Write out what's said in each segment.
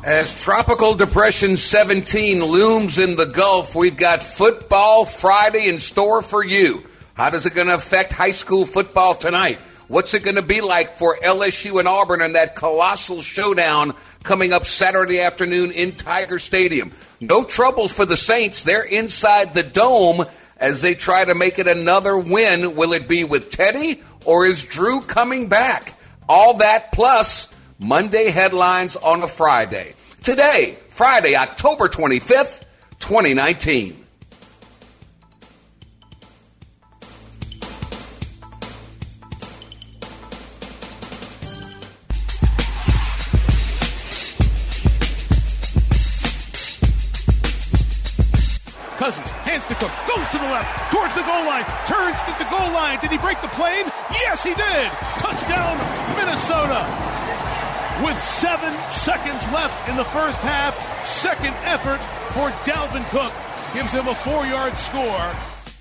As Tropical Depression 17 looms in the Gulf, we've got Football Friday in store for you. How is it going to affect high school football tonight? What's it going to be like for LSU and Auburn in that colossal showdown coming up Saturday afternoon in Tiger Stadium? No troubles for the Saints. They're inside the dome as they try to make it another win. Will it be with Teddy or is Drew coming back? All that plus Monday headlines on a Friday. Today, Friday, October 25th, 2019. Cousins, hands to Cook, goes to the left, towards the goal line, turns to the goal line. Did he break the plane? Yes, he did. Touchdown, Minnesota. With 7 seconds left in the first half, second effort for Dalvin Cook gives him a 4-yard score.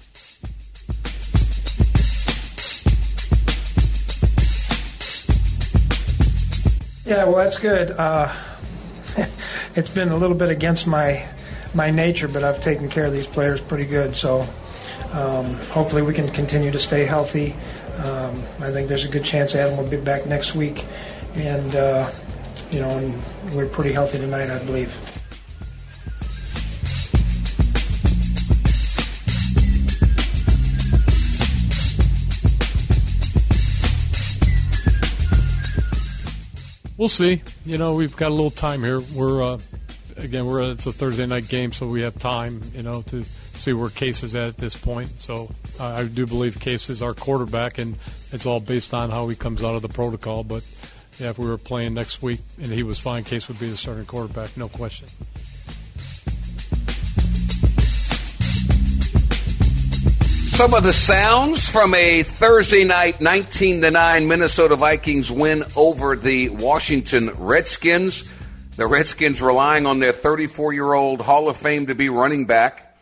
Yeah, well, that's good. It's been a little bit against my nature, but I've taken care of these players pretty good. So hopefully we can continue to stay healthy. I think there's a good chance Adam will be back next week. And, and we're pretty healthy tonight, I believe. We'll see. We've got a little time here. It's a Thursday night game, so we have time, to see where Case is at this point. So I do believe Case is our quarterback, and it's all based on how he comes out of the protocol. But, yeah, if we were playing next week and he was fine, Case would be the starting quarterback, no question. Some of the sounds from a Thursday night 19-9 Minnesota Vikings win over the Washington Redskins. The Redskins relying on their 34-year-old Hall of Fame to be running back,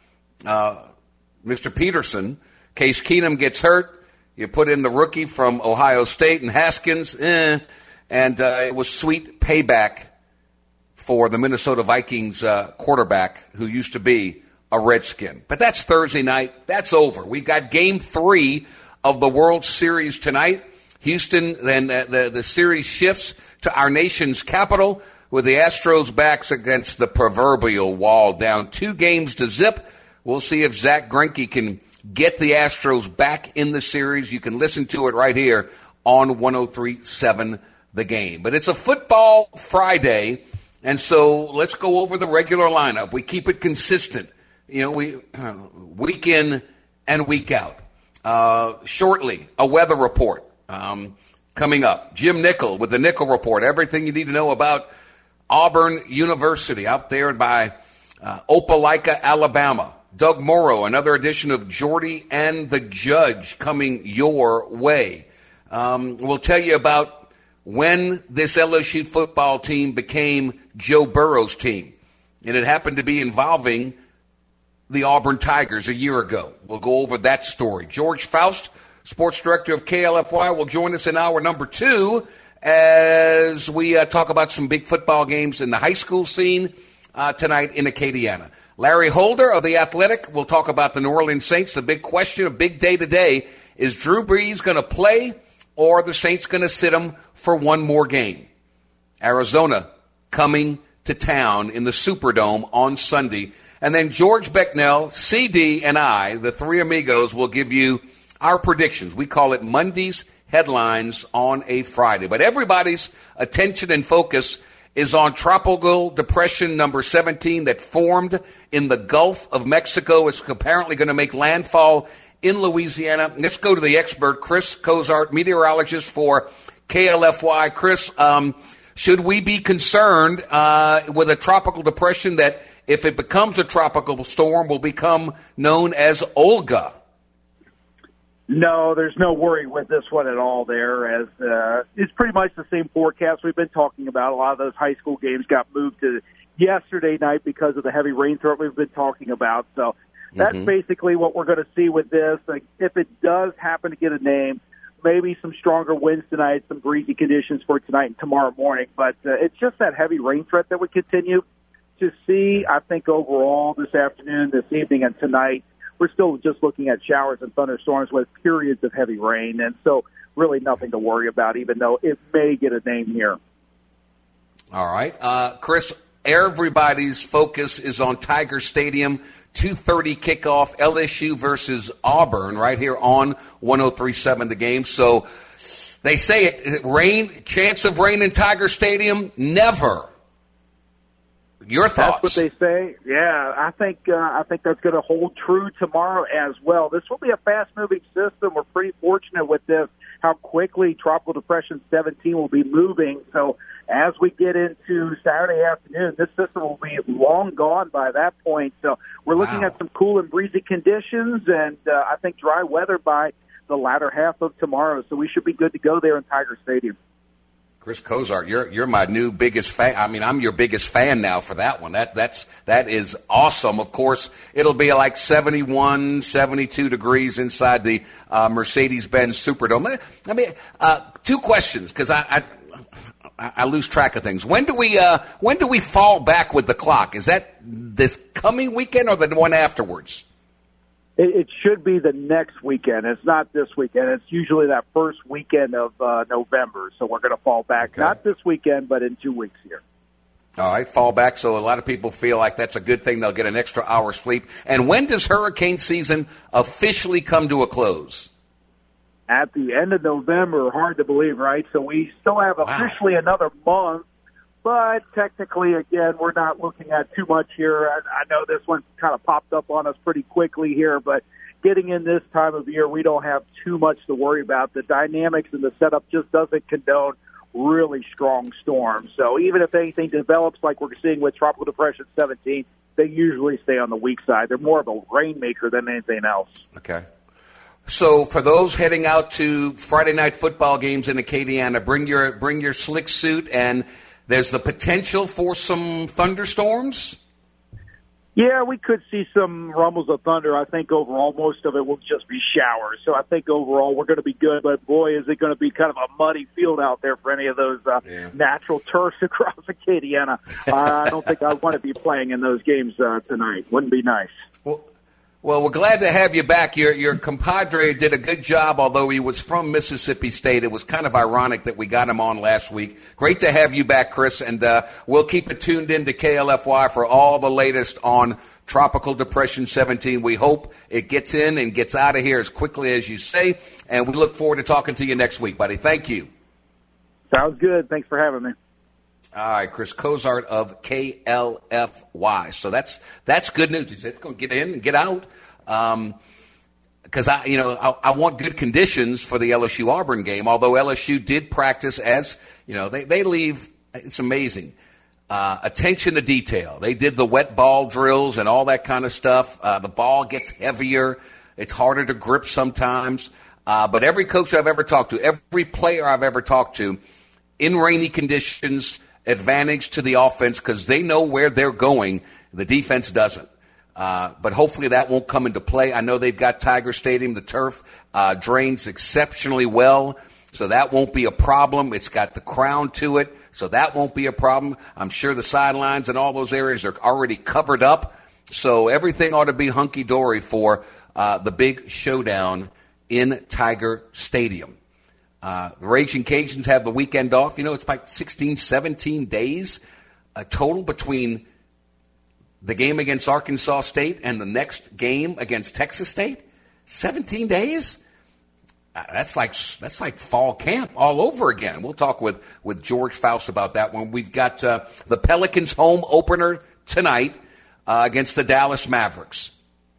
Mr. Peterson. Case Keenum gets hurt. You put in the rookie from Ohio State and Haskins, and it was sweet payback for the Minnesota Vikings quarterback who used to be a Redskin. But that's Thursday night. That's over. We've got Game 3 of the World Series tonight. Houston, then the series shifts to our nation's capital with the Astros backs against the proverbial wall, down 2-0. We'll see if Zach Greinke can get the Astros back in the series. You can listen to it right here on 103.7 The Game. But it's a football Friday, and so let's go over the regular lineup. We keep it consistent. We week in and week out. Shortly, a weather report coming up. Jim Nickel with the Nickel Report. Everything you need to know about Auburn University out there by Opelika, Alabama. Doug Morrow, another edition of Jordy and the Judge coming your way. We'll tell you about when this LSU football team became Joe Burrow's team. And it happened to be involving the Auburn Tigers a year ago. We'll go over that story. George Faust, sports director of KLFY, will join us in hour number 2 as we talk about some big football games in the high school scene tonight in Acadiana. Larry Holder of The Athletic will talk about the New Orleans Saints. The big question, a big day today, is Drew Brees going to play or are the Saints going to sit him for one more game? Arizona coming to town in the Superdome on Sunday. And then George Becknell, CD, and I, the three amigos, will give you our predictions. We call it Monday's Headlines on a Friday. But everybody's attention and focus is on Tropical Depression number 17 that formed in the Gulf of Mexico. It's apparently going to make landfall in Louisiana. Let's go to the expert, Chris Cozart, meteorologist for KLFY. Chris, should we be concerned with a tropical depression that, if it becomes a tropical storm, will become known as Olga? No, there's no worry with this one at all there, as it's pretty much the same forecast we've been talking about. A lot of those high school games got moved to yesterday night because of the heavy rain threat we've been talking about. So that's basically what we're going to see with this. Like, if it does happen to get a name, maybe some stronger winds tonight, some breezy conditions for tonight and tomorrow morning. But it's just that heavy rain threat that we continue to see. I think overall this afternoon, this evening, and tonight, we're still just looking at showers and thunderstorms with periods of heavy rain. And so really nothing to worry about, even though it may get a name here. All right. Chris, everybody's focus is on Tiger Stadium. 2:30 kickoff, LSU versus Auburn, right here on 103.7 The Game. So they say it, chance of rain in Tiger Stadium? Never. Your thoughts? That's what they say. Yeah, I think that's going to hold true tomorrow as well. This will be a fast-moving system. We're pretty fortunate with this, how quickly Tropical Depression 17 will be moving. So as we get into Saturday afternoon, this system will be long gone by that point. So we're looking at some cool and breezy conditions, and I think dry weather by the latter half of tomorrow. So we should be good to go there in Tiger Stadium. Chris Cozart, you're my new biggest fan. I mean, I'm your biggest fan now for that one. That is awesome. Of course, it'll be like 71, 72 degrees inside the Mercedes-Benz Superdome. I mean, two questions, because I lose track of things. When do we fall back with the clock? Is that this coming weekend or the one afterwards? It should be the next weekend. It's not this weekend. It's usually that first weekend of November. So we're going to fall back, not this weekend, but in 2 weeks here. All right, fall back. So a lot of people feel like that's a good thing. They'll get an extra hour's sleep. And when does hurricane season officially come to a close? At the end of November. Hard to believe, right? So we still have officially another month. But technically, again, we're not looking at too much here. I know this one kind of popped up on us pretty quickly here, but getting in this time of year, we don't have too much to worry about. The dynamics and the setup just doesn't condone really strong storms. So even if anything develops like we're seeing with Tropical Depression 17, they usually stay on the weak side. They're more of a rainmaker than anything else. Okay. So for those heading out to Friday night football games in Acadiana, bring your slick suit, and there's the potential for some thunderstorms? Yeah, we could see some rumbles of thunder. I think overall most of it will just be showers. So I think overall we're going to be good. But, boy, is it going to be kind of a muddy field out there for any of those natural turfs across Acadiana. I don't think I want to be playing in those games tonight. Wouldn't be nice. Well, we're glad to have you back. Your compadre did a good job, although he was from Mississippi State. It was kind of ironic that we got him on last week. Great to have you back, Chris, and we'll keep it tuned in to KLFY for all the latest on Tropical Depression 17. We hope it gets in and gets out of here as quickly as you say, and we look forward to talking to you next week, buddy. Thank you. Sounds good. Thanks for having me. All right, Chris Cozart of KLFY. So that's good news. He said it's going to get in and get out. Because I want good conditions for the LSU Auburn game. Although LSU did practice as they leave. It's amazing. Attention to detail. They did the wet ball drills and all that kind of stuff. The ball gets heavier. It's harder to grip sometimes. But every coach I've ever talked to, every player I've ever talked to, in rainy conditions, advantage to the offense because they know where they're going. The defense doesn't. But hopefully that won't come into play. I know they've got Tiger Stadium. The turf drains exceptionally well, so that won't be a problem. It's got the crown to it, so that won't be a problem. I'm sure the sidelines and all those areas are already covered up, so everything ought to be hunky-dory for the big showdown in Tiger Stadium. The Raging Cajuns have the weekend off. It's like 16, 17 days total between the game against Arkansas State and the next game against Texas State. 17 days? That's like fall camp all over again. We'll talk with George Faust about that when we've got the Pelicans home opener tonight against the Dallas Mavericks.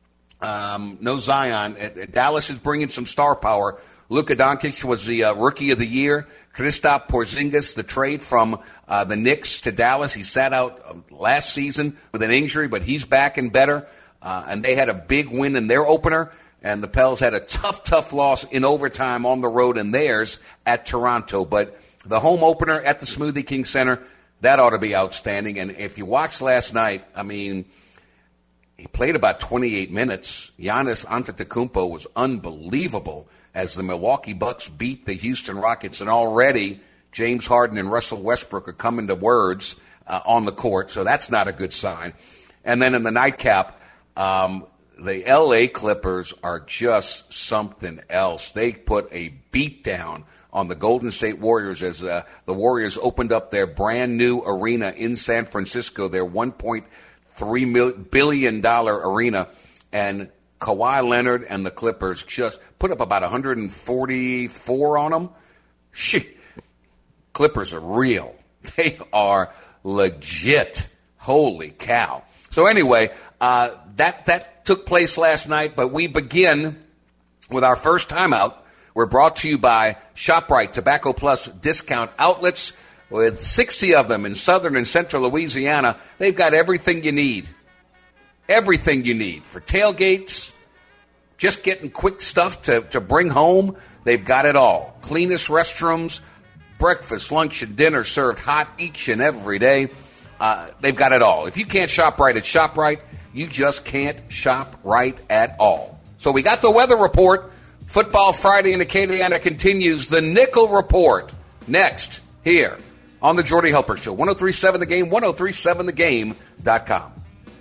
No Zion. Dallas is bringing some star power. Luka Doncic was the Rookie of the Year. Kristaps Porzingis, the trade from the Knicks to Dallas. He sat out last season with an injury, but he's back and better. And they had a big win in their opener. And the Pels had a tough loss in overtime on the road in theirs at Toronto. But the home opener at the Smoothie King Center, that ought to be outstanding. And if you watched last night, I mean, he played about 28 minutes. Giannis Antetokounmpo was unbelievable. as the Milwaukee Bucks beat the Houston Rockets, and already James Harden and Russell Westbrook are coming to words on the court, so that's not a good sign. And then in the nightcap, the L.A. Clippers are just something else. They put a beat down on the Golden State Warriors as the Warriors opened up their brand new arena in San Francisco, their $1.3 billion arena, and Kawhi Leonard and the Clippers just put up about 144 on them. Clippers are real. They are legit. Holy cow. So anyway, that took place last night, but we begin with our first timeout. We're brought to you by ShopRite Tobacco Plus discount outlets. With 60 of them in southern and central Louisiana, they've got everything you need. Everything you need for tailgates, just getting quick stuff to bring home. They've got it all. Cleanest restrooms, breakfast, lunch, and dinner served hot each and every day. They've got it all. If you can't shop right at ShopRite, you just can't shop right at all. So we got the weather report. Football Friday in Acadiana continues. The Nickel Report next here on the Jordy Helper Show. 103.7 The Game, 103.7thegame.com.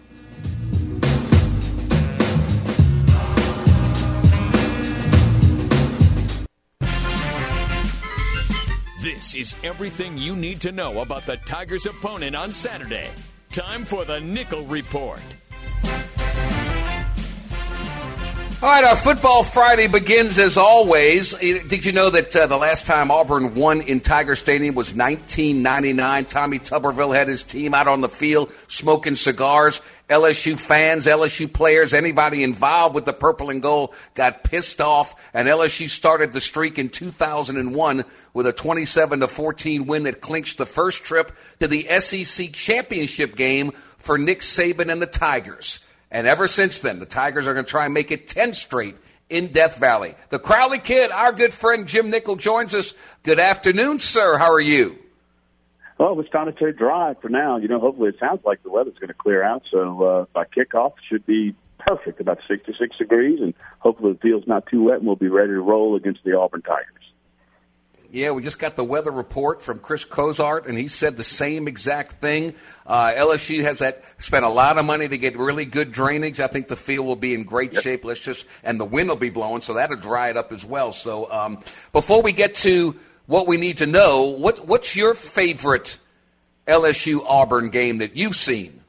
This is everything you need to know about the Tigers' opponent on Saturday. Time for the Nickel Report. All right, our Football Friday begins as always. Did you know that the last time Auburn won in Tiger Stadium was 1999? Tommy Tuberville had his team out on the field smoking cigars. LSU fans, LSU players, anybody involved with the purple and gold got pissed off, and LSU started the streak in 2001 with a 27-14 win that clinched the first trip to the SEC championship game for Nick Saban and the Tigers. And ever since then, the Tigers are going to try and make it 10 straight in Death Valley. The Crowley Kid, our good friend Jim Nickel, joins us. Good afternoon, sir. How are you? Well, it's starting to dry for now. Hopefully it sounds like the weather's going to clear out. So by kickoff, it should be perfect, about 66 degrees. And hopefully the field's not too wet, and we'll be ready to roll against the Auburn Tigers. Yeah, we just got the weather report from Chris Cozart, and he said the same exact thing. LSU has spent a lot of money to get really good drainage. I think the field will be in great shape. And the wind will be blowing, so that'll dry it up as well. So before we get to what we need to know, what's your favorite LSU Auburn game that you've seen?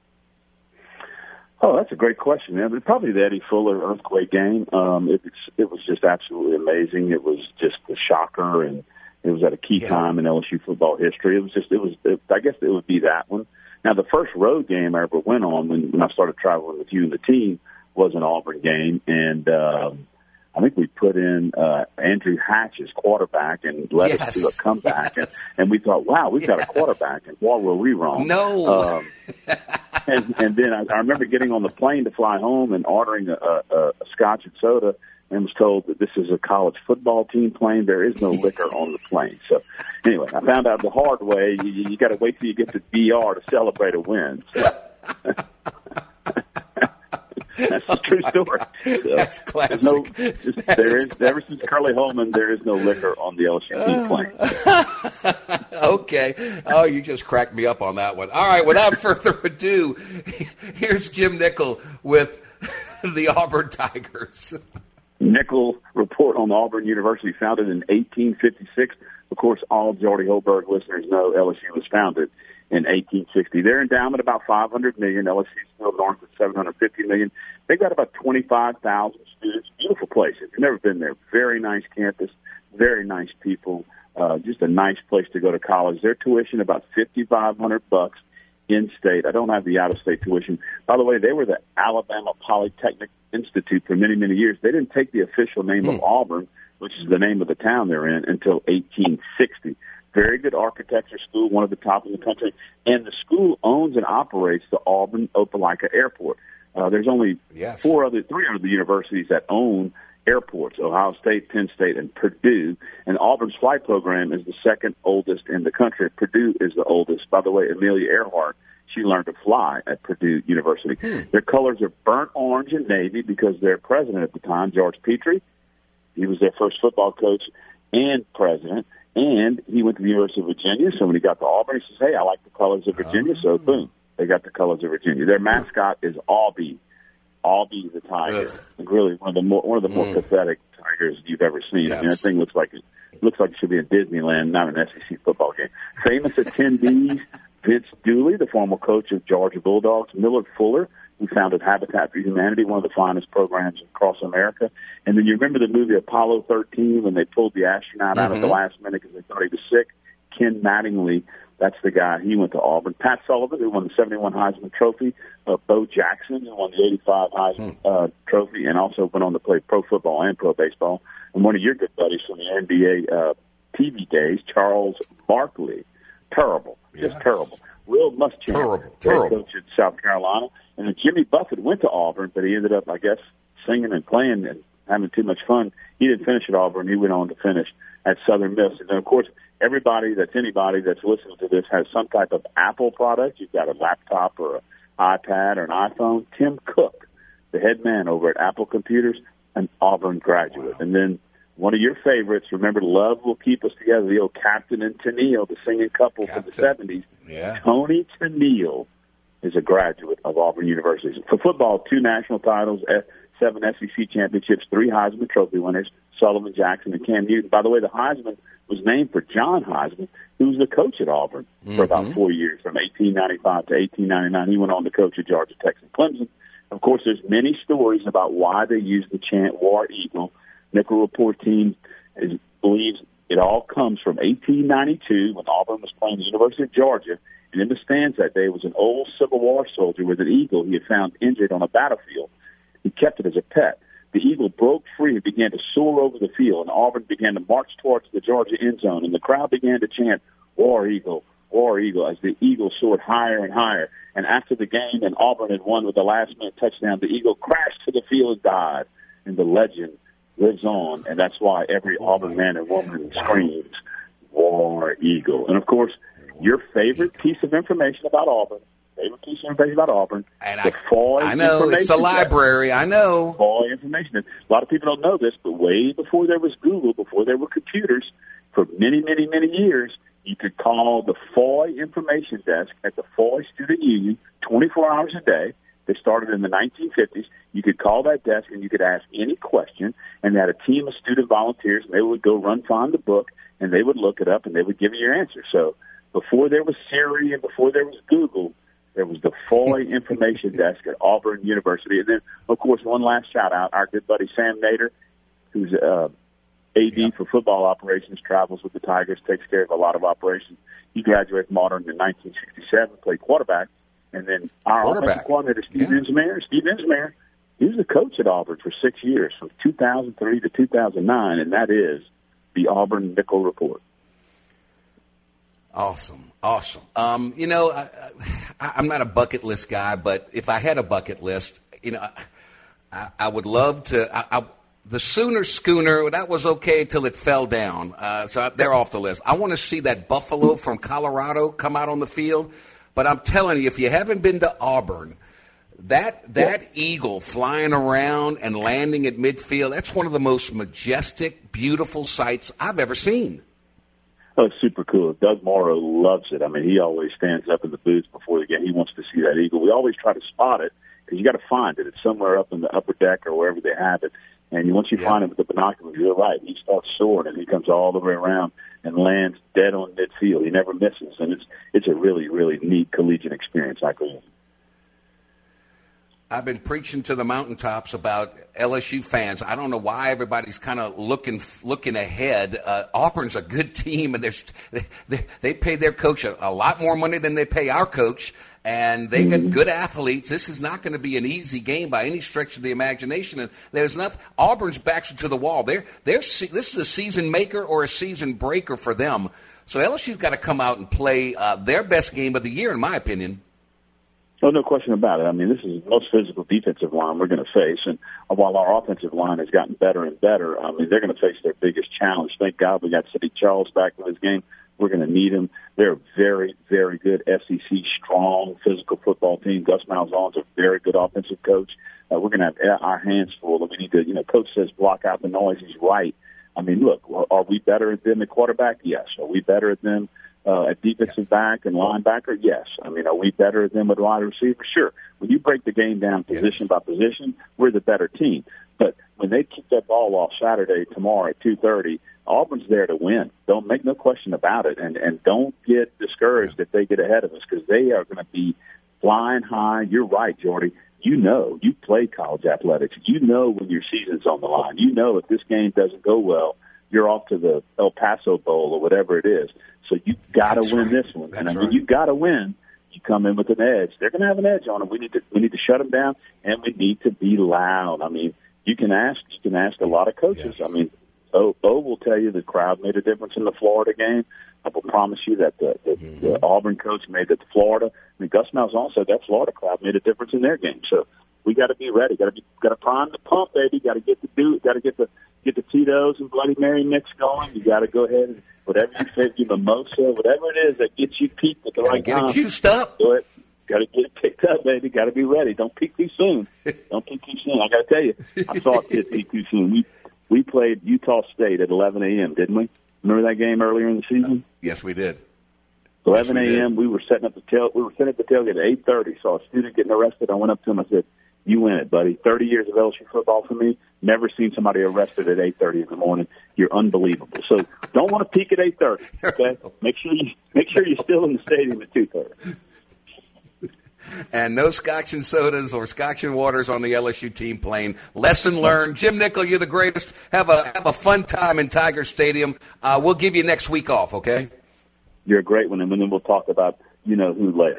Oh, that's a great question, man. But probably the Eddie Fuller earthquake game. It was just absolutely amazing. It was just a shocker, and it was at a key time in LSU football history. I guess it would be that one. Now, the first road game I ever went on when I started traveling with you and the team was an Auburn game, and I think we put in Andrew Hatch as quarterback and led us to a comeback. And we thought, wow, we've got a quarterback, and what were we wrong? No. And then I remember getting on the plane to fly home and ordering a scotch and soda, and was told that this is a college football team plane. There is no liquor on the plane. So anyway, I found out the hard way. You got to wait till you get to DR to celebrate a win. So. That's a true story. So, that's classic. Ever since Curly Holman, there is no liquor on the LSU plane. Okay. Oh, you just cracked me up on that one. All right, without further ado, here's Jim Nickel with the Auburn Tigers. Nickel Report on Auburn University, founded in 1856. Of course, all Jordy Holberg listeners know LSU was founded in 1860. Their endowment about $500 million. LSU still north of $750 million. They've got about 25,000 students. Beautiful place. If you've never been there, very nice campus, very nice people. Just a nice place to go to college. Their tuition about $5,500 in state. I don't have the out-of-state tuition. By the way, they were the Alabama Polytechnic Institute for many, many years. They didn't take the official name of Auburn, which is the name of the town they're in, until 1860. Very good architecture school, one of the top in the country. And the school owns and operates the Auburn-Opelika Airport. There's only three other universities that own airports: Ohio State, Penn State, and Purdue. And Auburn's flight program is the second oldest in the country. Purdue is the oldest. By the way, Amelia Earhart, she learned to fly at Purdue University. Their colors are burnt orange and navy because their president at the time, George Petrie, He was their first football coach and president, and he went to the University of Virginia. So when he got to Auburn, he says, hey, I like the colors of Virginia. So boom, they got the colors of Virginia. Their mascot is Albie. Albie the tiger. Really one of the more pathetic tigers you've ever seen. Yes. I mean, that thing looks like it should be in Disneyland, not an SEC football game. Famous attendees, Vince Dooley, the former coach of Georgia Bulldogs, Millard Fuller, who founded Habitat for Humanity, one of the finest programs across America. And then you remember the movie Apollo 13 when they pulled the astronaut out at the last minute because they thought he was sick? Ken Mattingly, that's the guy. He went to Auburn. Pat Sullivan, who won the 71 Heisman Trophy. Bo Jackson, who won the 85 Heisman Trophy and also went on to play pro football and pro baseball. And one of your good buddies from the NBA TV days, Charles Barkley. Terrible. Just terrible. Will Muschamp, head coach at South Carolina. And then Jimmy Buffett went to Auburn, but he ended up, I guess, singing and playing and having too much fun. He didn't finish at Auburn. He went on to finish at Southern Miss. And then, of course, anybody that's listening to this has some type of Apple product. You've got a laptop or an iPad or an iPhone. Tim Cook, the head man over at Apple Computers, an Auburn graduate. Wow. And then one of your favorites, remember Love Will Keep Us Together, the old Captain and Tennille, the singing couple from the 70s. Yeah. Tony Tennille is a graduate of Auburn University. For football, 2 national titles, 7 SEC championships, 3 Heisman Trophy winners, Sullivan, Jackson, and Cam Newton. By the way, the Heisman was named for John Heisman, who was the coach at Auburn for about 4 years, from 1895 to 1899. He went on to coach at Georgia Tech and Clemson. Of course, there's many stories about why they used the chant War Eagle. Nickel Report team believes it all comes from 1892 when Auburn was playing the University of Georgia. And in the stands that day was an old Civil War soldier with an eagle he had found injured on a battlefield. He kept it as a pet. The eagle broke free and began to soar over the field, and Auburn began to march towards the Georgia end zone, and the crowd began to chant, War Eagle, as the eagle soared higher and higher. And after the game, and Auburn had won with the last-minute touchdown, the eagle crashed to the field and died. And the legend lives on, and that's why every Auburn man and woman screams, War Eagle. And, of course, your favorite piece of information about Auburn, and the FOI I know, information. it's the library, I know. FOI information. A lot of people don't know this, but way before there was Google, before there were computers, for many, many, many years, you could call the FOI information desk at the FOI Student Union 24 hours a day. They started in the 1950s. You could call that desk and you could ask any question, and they had a team of student volunteers, and they would go find the book, and they would look it up, and they would give you your answer. So before there was Siri and before there was Google, there was the FOI information desk at Auburn University. And then, of course, one last shout-out, our good buddy Sam Nader, who's AD for football operations, travels with the Tigers, takes care of a lot of operations. He graduated from Auburn in 1967, played quarterback. And then our offensive coordinator, Steve Insmere, he was the coach at Auburn for 6 years, from 2003 to 2009, and that is the Auburn Nickel Report. Awesome. I'm not a bucket list guy, but if I had a bucket list, I would love to. The Sooner Schooner, that was okay till it fell down. So they're off the list. I want to see that Buffalo from Colorado come out on the field. But I'm telling you, if you haven't been to Auburn, that eagle flying around and landing at midfield, that's one of the most majestic, beautiful sights I've ever seen. Oh, it's super cool. Doug Morrow loves it. I mean, he always stands up in the booth before the game. He wants to see that eagle. We always try to spot it because you got to find it. It's somewhere up in the upper deck or wherever they have it. And once you find it with the binoculars, you're right. He starts soaring, and he comes all the way around and lands dead on midfield. He never misses, and it's a really, really neat collegiate experience, I believe. I've been preaching to the mountaintops about LSU fans. I don't know why everybody's kind of looking ahead. Auburn's a good team, and they pay their coach a lot more money than they pay our coach, and they got good athletes. This is not going to be an easy game by any stretch of the imagination. And there's nothing. Auburn's backs to the wall. This is a season maker or a season breaker for them. So LSU's got to come out and play their best game of the year, in my opinion. Oh, no question about it. I mean, this is the most physical defensive line we're going to face. And while our offensive line has gotten better and better, I mean, they're going to face their biggest challenge. Thank God we got Sidney Charles back in this game. We're going to need him. They're a very, very good SEC strong physical football team. Gus Malzahn's a very good offensive coach. we're going to have our hands full. And we need to, Coach says block out the noise. He's right. I mean, look, are we better than the quarterback? Yes. Are we better than at defensive back and linebacker? Yes. I mean, are we better than with wide receiver? Sure. When you break the game down position by position, we're the better team. But when they kick that ball off Saturday, tomorrow at 2:30, Auburn's there to win. Don't make no question about it. And don't get discouraged if they get ahead of us, because they are going to be flying high. You're right, Jordy. You play college athletics. You know when your season's on the line. You know if this game doesn't go well, you're off to the El Paso Bowl or whatever it is. So you got to win this one. And when you got to win, you come in with an edge. They're going to have an edge on them. We need to shut them down, and we need to be loud. I mean, you can ask a lot of coaches. Yes. I mean, O will tell you the crowd made a difference in the Florida game. I will promise you that the Auburn coach made it to Florida. I mean, Gus Malzahn said that Florida crowd made a difference in their game. So we got to be ready. Got to prime the pump, baby. Got to get the Tito's and Bloody Mary mix going. You got to go ahead and whatever you say, mimosa, whatever it is that gets you peaked at the right time. Get it juiced up. Do it. Got to get it picked up, baby. Got to be ready. Don't peak too soon. Don't peak too soon. I got to tell you, I saw a kid peak too soon. We played Utah State at 11 a.m., didn't we? Remember that game earlier in the season? Yes, we did. 11 a.m. We were setting up the tailgate at 8:30. Saw a student getting arrested. I went up to him. I said, "You win it, buddy. 30 years of LSU football for me. Never seen somebody arrested at 8:30 in the morning. You're unbelievable." So don't want to peak at 8:30. Okay, make sure you're still in the stadium at 2:30. And no Scotch and sodas or Scotch and waters on the LSU team plane. Lesson learned. Jim Nichol, you're the greatest. Have a fun time in Tiger Stadium. We'll give you next week off, okay? You're a great one, and then we'll talk about who later.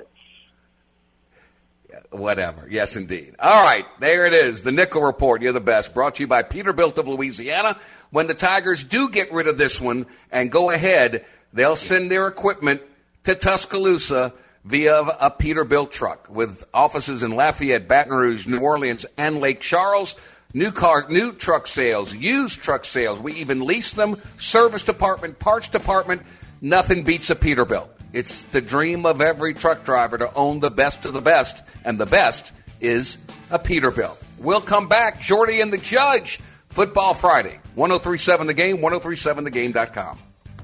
Whatever. Yes, indeed. All right, there it is. The Nichol Report. You're the best. Brought to you by Peterbilt of Louisiana. When the Tigers do get rid of this one and go ahead, they'll send their equipment to Tuscaloosa via a Peterbilt truck with offices in Lafayette, Baton Rouge, New Orleans, and Lake Charles. New truck sales, used truck sales. We even lease them. Service department, parts department. Nothing beats a Peterbilt. It's the dream of every truck driver to own the best of the best, and the best is a Peterbilt. We'll come back. Jordy and the Judge. Football Friday. 1037 The Game, 1037thegame.com.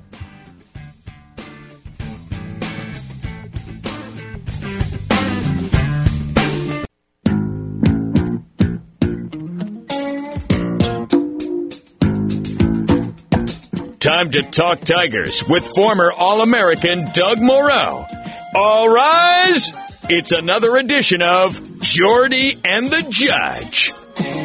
Time to talk Tigers with former All-American Doug Moreau. All rise. It's another edition of Jordy and the Judge.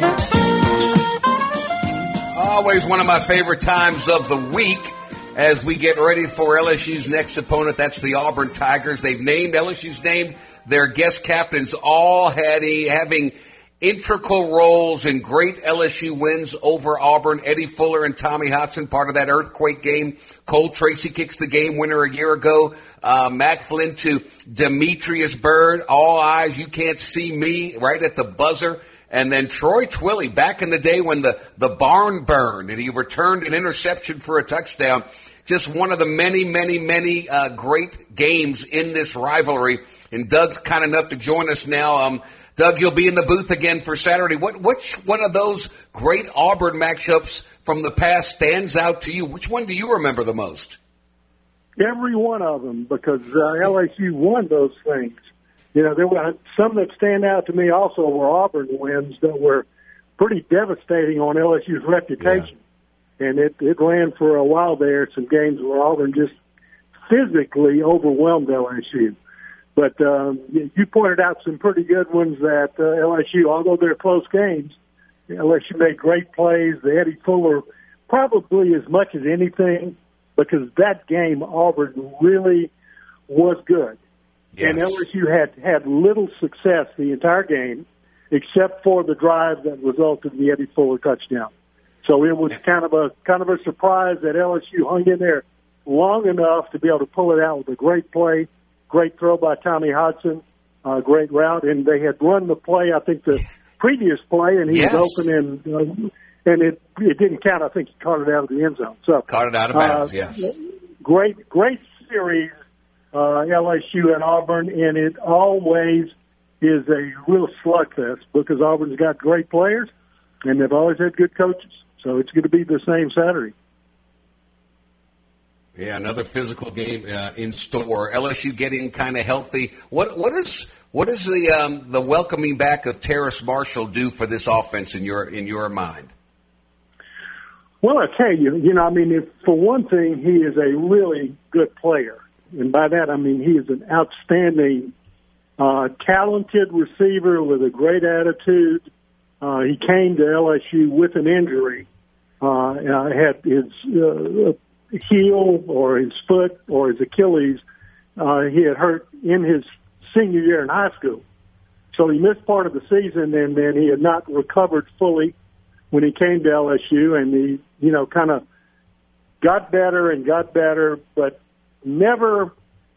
Always one of my favorite times of the week as we get ready for LSU's next opponent. That's the Auburn Tigers. LSU's named their guest captains, all having integral roles in great LSU wins over Auburn. Eddie Fuller and Tommy Hudson, part of that earthquake game. Cole Tracy kicks the game winner a year ago. Matt Flynn to Demetrius Byrd. All eyes, you can't see me, right at the buzzer. And then Troy Twilley, back in the day when the barn burned and he returned an interception for a touchdown. Just one of the many, many, many great games in this rivalry. And Doug's kind enough to join us now. Doug, you'll be in the booth again for Saturday. Which one of those great Auburn matchups from the past stands out to you? Which one do you remember the most? Every one of them, because LSU won those things. There were some that stand out to me also were Auburn wins that were pretty devastating on LSU's reputation. Yeah. And it ran for a while there, some games where Auburn just physically overwhelmed LSU. But you pointed out some pretty good ones that LSU, although they're close games, LSU made great plays. The Eddie Fuller probably as much as anything, because that game, Auburn really was good. Yes. And LSU had little success the entire game, except for the drive that resulted in the Eddie Fuller touchdown. So it was kind of a surprise that LSU hung in there long enough to be able to pull it out with a great play. Great throw by Tommy Hudson, great route, and they had run the play, I think, the previous play, and he was open, and it didn't count. I think he caught it out of the end zone. So caught it out of bounds, yes. Great series, LSU and Auburn, and it always is a real slugfest because Auburn's got great players and they've always had good coaches. So it's going to be the same Saturday. Yeah, another physical game in store. LSU getting kind of healthy. What is the welcoming back of Terrace Marshall do for this offense in your mind? Well, I tell you, I mean, for one thing, he is a really good player, and by that I mean he is an outstanding, talented receiver with a great attitude. He came to LSU with an injury. Had his heel or his foot or his Achilles, he had hurt in his senior year in high school. So he missed part of the season, and then he had not recovered fully when he came to LSU, and he, kind of got better, but never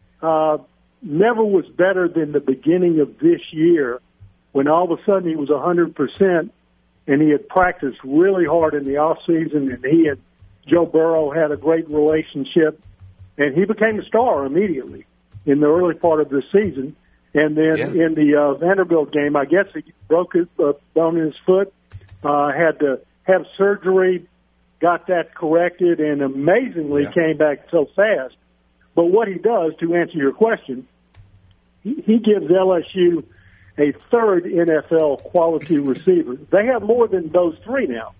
was better than the beginning of this year when all of a sudden he was 100%, and he had practiced really hard in the off season, and he and Joe Burrow had a great relationship, and he became a star immediately in the early part of the season. And then in the Vanderbilt game, I guess he broke his bone in his foot, had to have surgery, got that corrected, and amazingly came back so fast. But what he does, to answer your question, he gives LSU a third NFL quality receiver. They have more than those three now.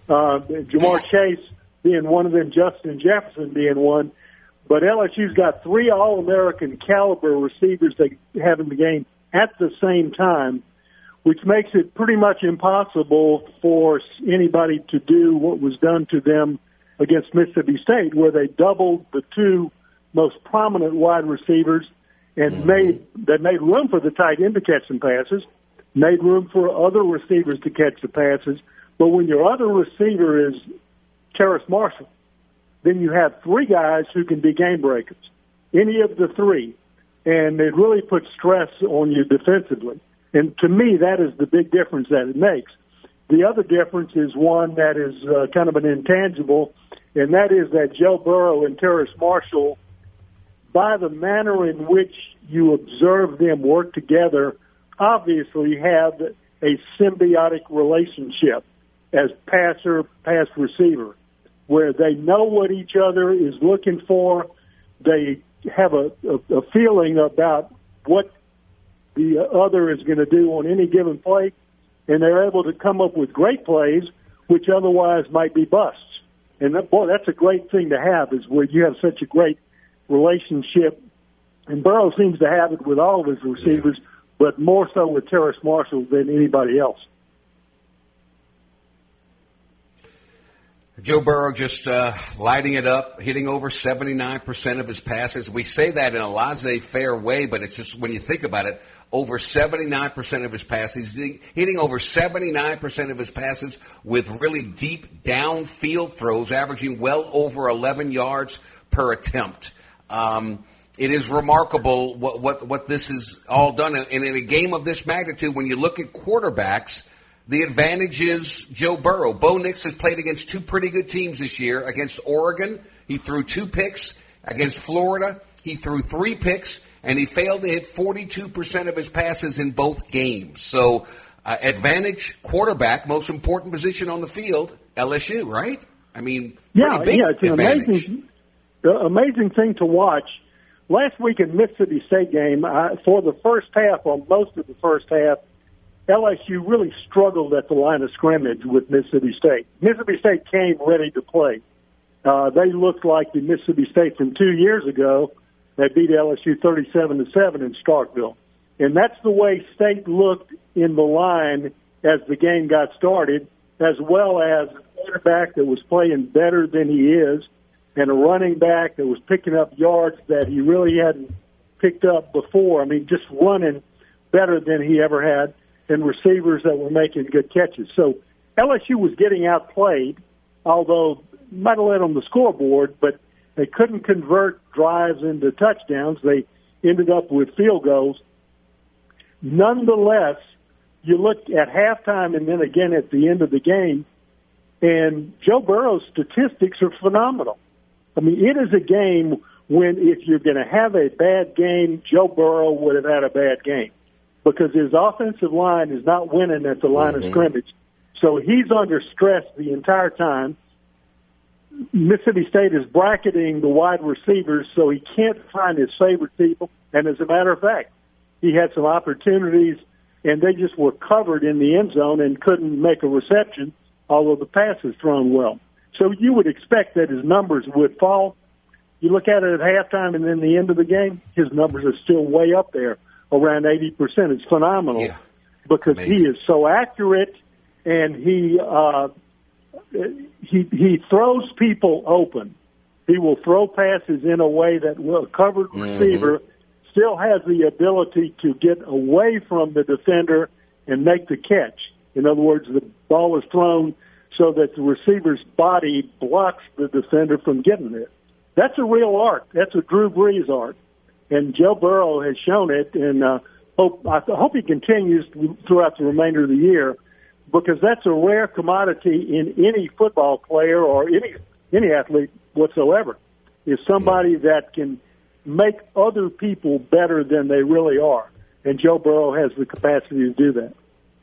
Jamar Chase being one of them, Justin Jefferson being one. But LSU's got three All-American caliber receivers they have in the game at the same time, which makes it pretty much impossible for anybody to do what was done to them against Mississippi State, where they doubled the two most prominent wide receivers and made room for the tight end to catch some passes, made room for other receivers to catch the passes. But when your other receiver is Terrace Marshall, then you have three guys who can be game breakers, any of the three, and it really puts stress on you defensively. And to me, that is the big difference that it makes. The other difference is one that is kind of an intangible, and that is that Joe Burrow and Terrace Marshall, by the manner in which you observe them work together, obviously have a symbiotic relationship as pass receiver, where they know what each other is looking for. They have a feeling about what the other is going to do on any given play, and they're able to come up with great plays, which otherwise might be busts. And that's a great thing to have, is where you have such a great relationship. And Burrow seems to have it with all of his receivers, but more so with Terrace Marshall than anybody else. Joe Burrow just lighting it up, hitting over 79% of his passes. We say that in a laissez-faire way, but it's just when you think about it, over 79% of his passes. He's hitting over 79% of his passes with really deep downfield throws, averaging well over 11 yards per attempt. It is remarkable what this is all done. And in a game of this magnitude, when you look at quarterbacks, the advantage is Joe Burrow. Bo Nix has played against two pretty good teams this year. Against Oregon, he threw 2 picks. Against Florida, he threw 3 picks, and he failed to hit 42% of his passes in both games. So, advantage quarterback, most important position on the field, LSU, right? I mean, big it's an amazing thing to watch. Last week in Mississippi State game, for the first half, or most of the first half, LSU really struggled at the line of scrimmage with Mississippi State. Mississippi State came ready to play. They looked like the Mississippi State from 2 years ago. They beat LSU 37-7 in Starkville. And that's the way State looked in the line as the game got started, as well as a quarterback that was playing better than he is, and a running back that was picking up yards that he really hadn't picked up before. I mean, just running better than he ever had, and receivers that were making good catches. So LSU was getting outplayed, although might have led on the scoreboard, but they couldn't convert drives into touchdowns. They ended up with field goals. Nonetheless, you look at halftime and then again at the end of the game, and Joe Burrow's statistics are phenomenal. I mean, it is a game when if you're going to have a bad game, Joe Burrow would have had a bad game. because his offensive line is not winning at the line of scrimmage. So he's under stress the entire time. Mississippi State is bracketing the wide receivers so he can't find his favorite people. And as a matter of fact, he had some opportunities, and they just were covered in the end zone and couldn't make a reception, although the pass is thrown well. So you would expect that his numbers would fall. You look at it at halftime and then the end of the game, his numbers are still way up there, around 80%. It's phenomenal because he is so accurate, and he throws people open. He will throw passes in a way that a covered receiver still has the ability to get away from the defender and make the catch. In other words, the ball is thrown so that the receiver's body blocks the defender from getting there. That's a real art. That's a Drew Brees art. And Joe Burrow has shown it, and I hope he continues throughout the remainder of the year, because that's a rare commodity in any football player or any athlete whatsoever, is somebody that can make other people better than they really are. And Joe Burrow has the capacity to do that.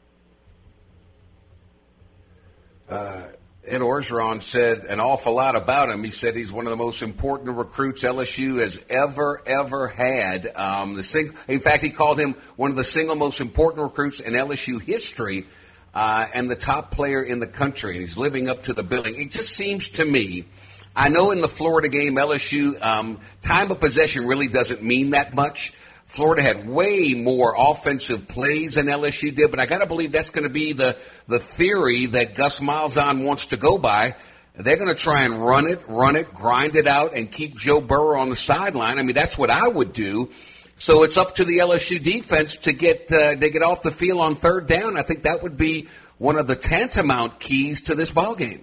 Ed Orgeron said an awful lot about him. He said he's one of the most important recruits LSU has ever had. In fact, he called him one of the single most important recruits in LSU history, and the top player in the country. And he's living up to the billing. It just seems to me, I know in the Florida game, LSU, time of possession really doesn't mean that much. Florida had way more offensive plays than LSU did, but I got to believe that's going to be the theory that Gus Malzahn wants to go by. They're going to try and run it, grind it out, and keep Joe Burrow on the sideline. I mean, that's what I would do. So it's up to the LSU defense to get off the field on third down. I think that would be one of the tantamount keys to this ball game.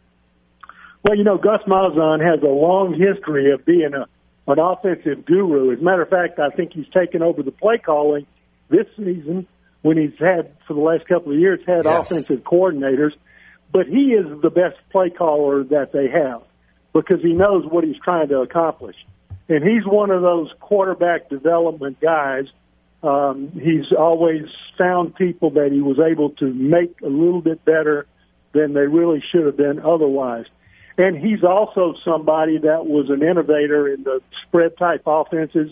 Well, Gus Malzahn has a long history of being an offensive guru. As a matter of fact, I think he's taken over the play calling this season when he's had, for the last couple of years, offensive coordinators. But he is the best play caller that they have because he knows what he's trying to accomplish. And he's one of those quarterback development guys. He's always found people that he was able to make a little bit better than they really should have been otherwise. And he's also somebody that was an innovator in the spread-type offenses,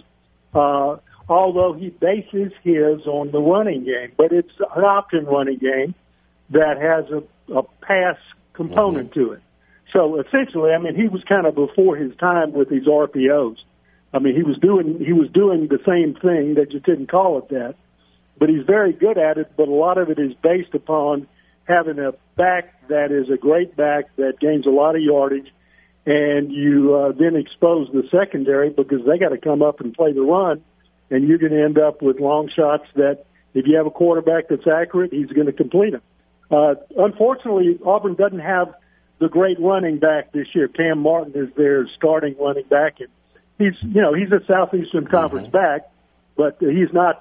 although he bases his on the running game. But it's an option running game that has a pass component to it. So essentially, I mean, he was kind of before his time with these RPOs. I mean, he was doing the same thing. They just didn't call it that. But he's very good at it, but a lot of it is based upon having a back that is a great back that gains a lot of yardage, and you then expose the secondary because they got to come up and play the run, and you're going to end up with long shots that if you have a quarterback that's accurate, he's going to complete them. Unfortunately, Auburn doesn't have the great running back this year. Cam Martin is their starting running back, and he's a Southeastern Conference back, but he's not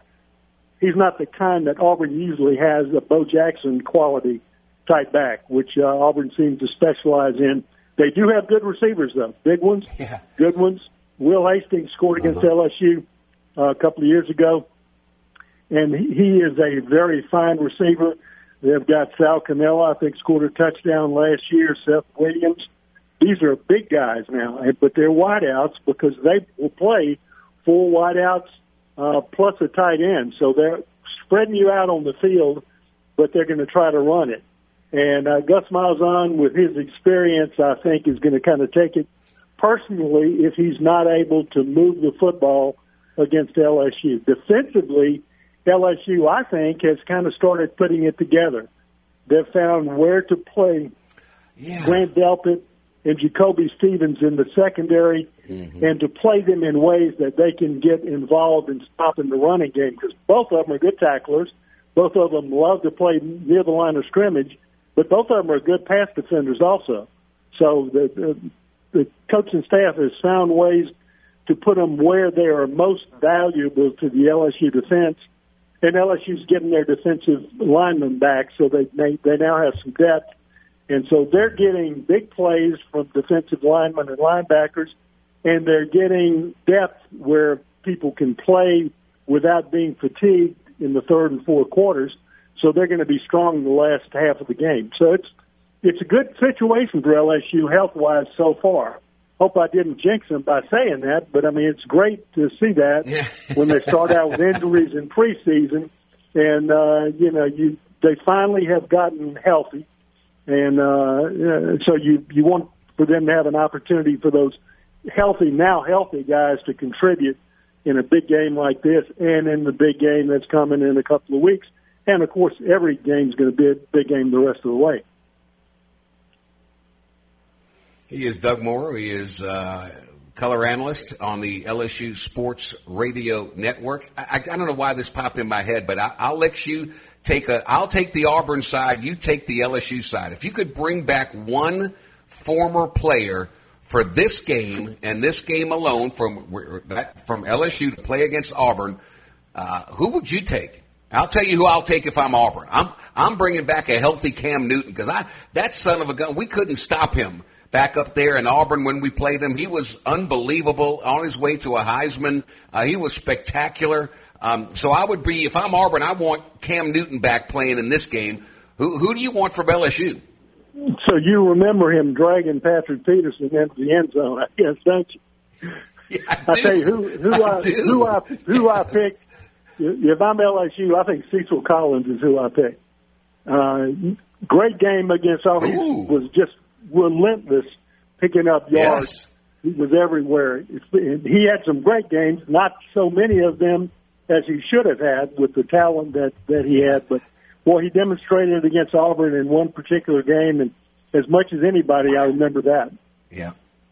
the kind that Auburn usually has, a Bo Jackson quality type back, which Auburn seems to specialize in. They do have good receivers, though, big ones, good ones. Will Hastings scored against LSU a couple of years ago, and he is a very fine receiver. They've got Sal Cannella, I think, scored a touchdown last year, Seth Williams. These are big guys now, but they're wideouts because they will play four wideouts plus a tight end. So they're spreading you out on the field, but they're going to try to run it. And Gus Malzahn, with his experience, I think is going to kind of take it personally if he's not able to move the football against LSU. Defensively, LSU, I think, has kind of started putting it together. They've found where to play Grant Delpit and Jacoby Stevens in the secondary and to play them in ways that they can get involved in stopping the running game, because both of them are good tacklers. Both of them love to play near the line of scrimmage, but both of them are good pass defenders also. So the coaching staff has found ways to put them where they are most valuable to the LSU defense, and LSU's getting their defensive linemen back, so they now have some depth. And so they're getting big plays from defensive linemen and linebackers, and they're getting depth where people can play without being fatigued in the third and fourth quarters, so they're going to be strong in the last half of the game. So it's a good situation for LSU health-wise so far. Hope I didn't jinx them by saying that, but, I mean, it's great to see that when they start out with injuries in preseason. And, they finally have gotten healthy. And so you want for them to have an opportunity for those healthy guys to contribute in a big game like this and in the big game that's coming in a couple of weeks. And, of course, every game's going to be a big game the rest of the way. He is Doug Morrow. He is color analyst on the LSU Sports Radio Network. I don't know why this popped in my head, but I'll let you I'll take the Auburn side, you take the LSU side. If you could bring back one former player for this game and this game alone from LSU to play against Auburn, who would you take? I'll tell you who I'll take if I'm Auburn. I'm bringing back a healthy Cam Newton because that son of a gun, we couldn't stop him back up there in Auburn when we played him. He was unbelievable on his way to a Heisman. He was spectacular. So I would be, if I'm Auburn, I want Cam Newton back playing in this game. Who do you want from LSU? So you remember him dragging Patrick Peterson into the end zone, I guess, don't you? Yeah, I tell you who I picked. If I'm LSU, I think Cecil Collins is who I picked. Great game against Auburn. He was just relentless picking up yards. Yes. He was everywhere. He had some great games, not so many of them as he should have had with the talent that he had. But, boy, he demonstrated it against Auburn in one particular game, and as much as anybody, I remember that. Yeah.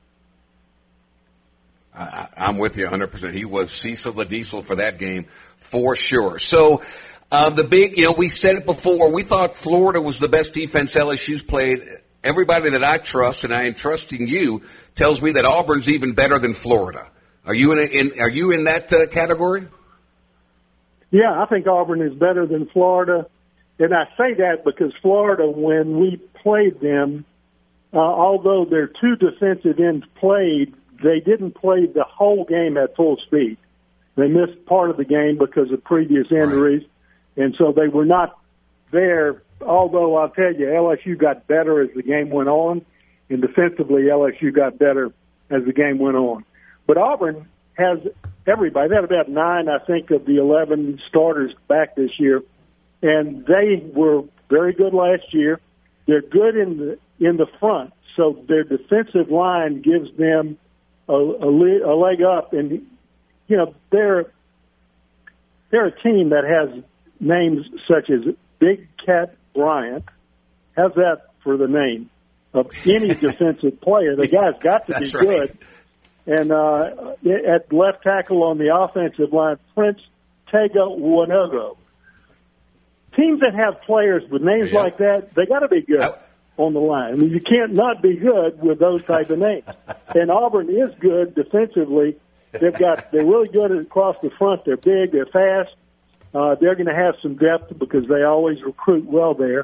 I'm with you 100%. He was Cecil the Diesel for that game for sure. So we said it before, we thought Florida was the best defense LSU's played. Everybody that I trust, and I am trusting you, tells me that Auburn's even better than Florida. Are you in that category? Yeah, I think Auburn is better than Florida. And I say that because Florida, when we played them, although their two defensive ends played, they didn't play the whole game at full speed. They missed part of the game because of previous injuries, and so they were not there. Although I'll tell you, LSU got better as the game went on, and defensively LSU got better as the game went on. But Auburn has everybody. They had about 9, I think, of the 11 starters back this year, and they were very good last year. They're good in the front, so their defensive line gives them a leg up. And you know they're a team that has names such as Big Cat Bryant. How's that for the name of any defensive player? The guy's got to be good. And at left tackle on the offensive line, Prince Tega Wanogho. Teams that have players with names like that, they got to be good on the line. I mean, you can't not be good with those type of names. And Auburn is good defensively. They're really good across the front. They're big. They're fast. They're going to have some depth because they always recruit well there.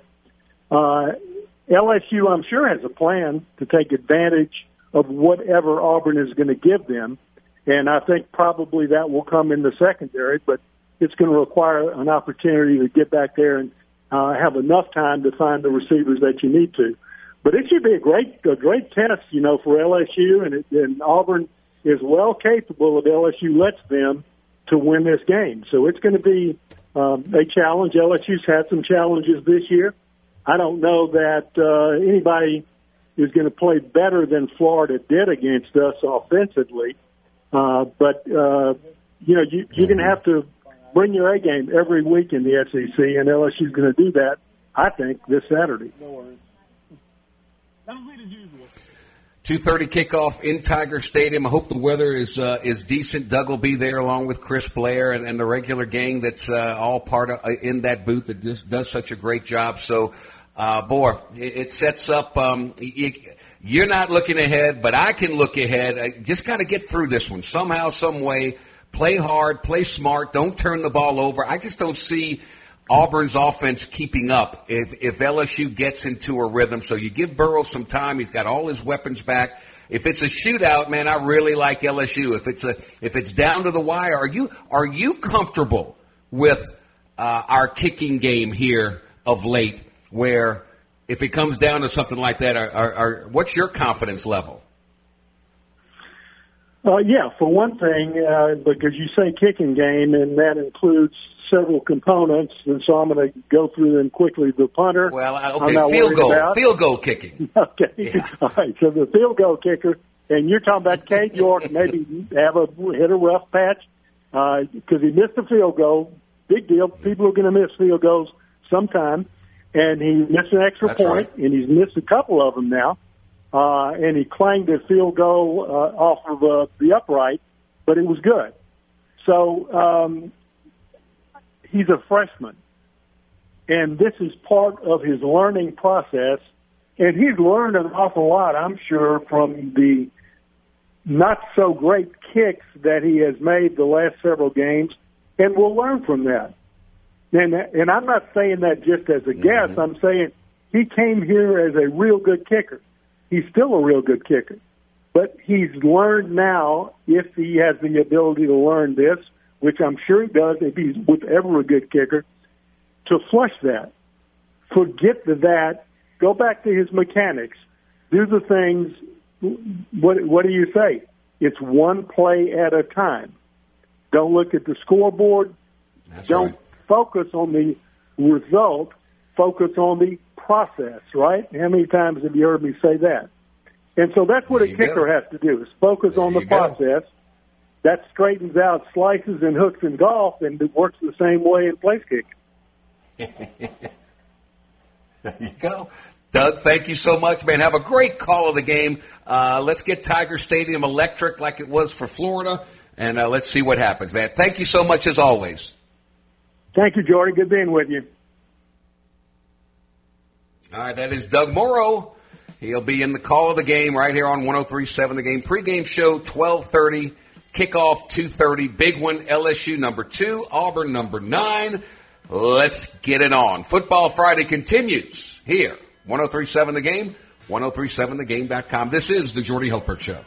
LSU, I'm sure, has a plan to take advantage of whatever Auburn is going to give them, and I think probably that will come in the secondary, but it's going to require an opportunity to get back there and have enough time to find the receivers that you need to. But it should be a great test, for LSU, and Auburn is well capable of LSU lets them to win this game. So it's going to be a challenge. LSU's had some challenges this year. I don't know that anybody is going to play better than Florida did against us offensively. But you're going to have to bring your A game every week in the SEC, and LSU's going to do that, I think, this Saturday. 2:30 kickoff in Tiger Stadium. I hope the weather is decent. Doug will be there along with Chris Blair and the regular gang that's all part of in that booth that just does such a great job. So, it sets up. You're not looking ahead, but I can look ahead. I just got to get through this one somehow, some way. Play hard, play smart. Don't turn the ball over. I just don't see Auburn's offense keeping up if LSU gets into a rhythm. So you give Burrow some time. He's got all his weapons back. If it's a shootout, man, I really like LSU. If it's down to the wire, are you comfortable with our kicking game here of late, where if it comes down to something like that, what's your confidence level? Yeah, for one thing, because you say kicking game, and that includes several components, and so I'm going to go through them quickly. The punter. Well, okay, field goal kicking. Okay, yeah. All right. So the field goal kicker, and you're talking about Cade York, maybe hit a rough patch because he missed a field goal. Big deal. People are going to miss field goals sometime, and he missed an extra point, and he's missed a couple of them now. And he clanged a field goal off of the upright, but it was good. So he's a freshman, and this is part of his learning process. And he's learned an awful lot, I'm sure, from the not-so-great kicks that he has made the last several games, and we'll learn from that. And I'm not saying that just as a guess. Mm-hmm. I'm saying he came here as a real good kicker. He's still a real good kicker. But he's learned now, if he has the ability to learn this, which I'm sure he does if he's ever a good kicker, to flush that. Forget that. Go back to his mechanics. Do the things. What do you say? It's one play at a time. Don't look at the scoreboard. Don't focus on the result. Focus on the process, right? How many times have you heard me say that? And so that's what a kicker has to do, is focus on the process. That straightens out slices and hooks in golf, and it works the same way in place kicking. There you go. Doug, thank you so much, man. Have a great call of the game. Let's get Tiger Stadium electric like it was for Florida, and let's see what happens, man. Thank you so much as always. Thank you, Jordy. Good being with you. All right, that is Doug Morrow. He'll be in the call of the game right here on 103.7 The Game. Pre-game show, 12:30. Kickoff, 2:30. Big one, LSU number 2, Auburn number 9. Let's get it on. Football Friday continues here. 103.7 The Game, 103.7thegame.com. This is the Jordy Hultberg Show.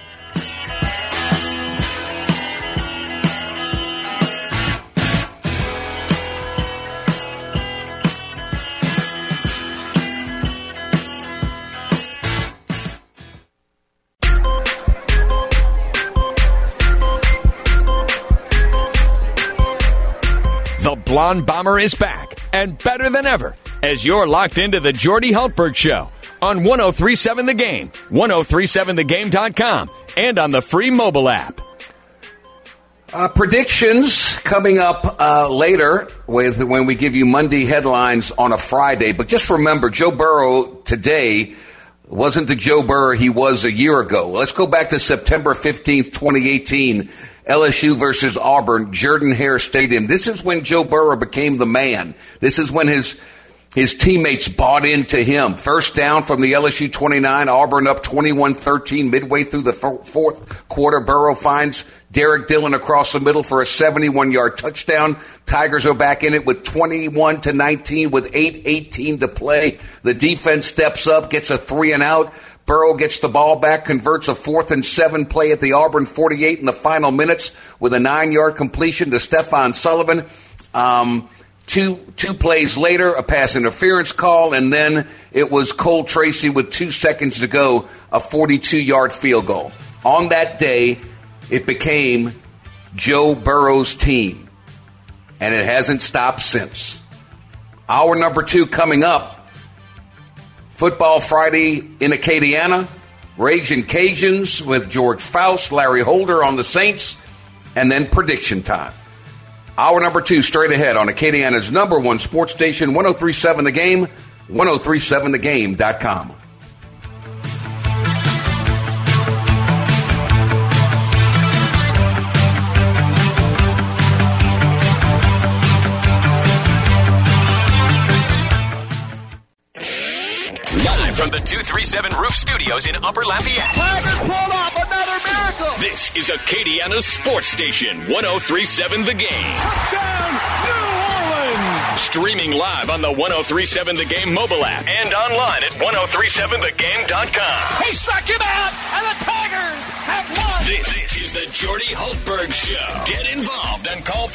The Blonde Bomber is back, and better than ever, as you're locked into the Jordy Hultberg Show on 103.7 The Game, 103.7thegame.com, and on the free mobile app. Predictions coming up later when we give you Monday headlines on a Friday. But just remember, Joe Burrow today wasn't the Joe Burrow he was a year ago. Let's go back to September 15th, 2018. LSU versus Auburn, Jordan-Hare Stadium. This is when Joe Burrow became the man. This is when his teammates bought into him. First down from the LSU 29, Auburn up 21-13 midway through the fourth quarter. Burrow finds Derek Dillon across the middle for a 71-yard touchdown. Tigers are back in it with 21-19 with 8:18 to play. The defense steps up, gets a 3-and-out. Burrow gets the ball back, converts a 4th and 7 play at the Auburn 48 in the final minutes with a 9-yard completion to Stephon Sullivan. Two plays later, a pass interference call, and then it was Cole Tracy with 2 seconds to go, a 42-yard field goal. On that day, it became Joe Burrow's team, and it hasn't stopped since. Hour number 2 coming up. Football Friday in Acadiana, Ragin' Cajuns with George Faust, Larry Holder on the Saints, and then prediction time. Hour number 2 straight ahead on Acadiana's number 1 sports station, 103.7 The Game, 103.7thegame.com. From the 237 Roof Studios in Upper Lafayette. Tigers pulled off another miracle. This is Acadiana's sports station, 103.7 The Game. Touchdown, New Orleans. Streaming live on the 103.7 The Game mobile app and online at 1037thegame.com. He struck him out, and the Tigers have won. This is the Jordy Hultberg Show. Get involved and call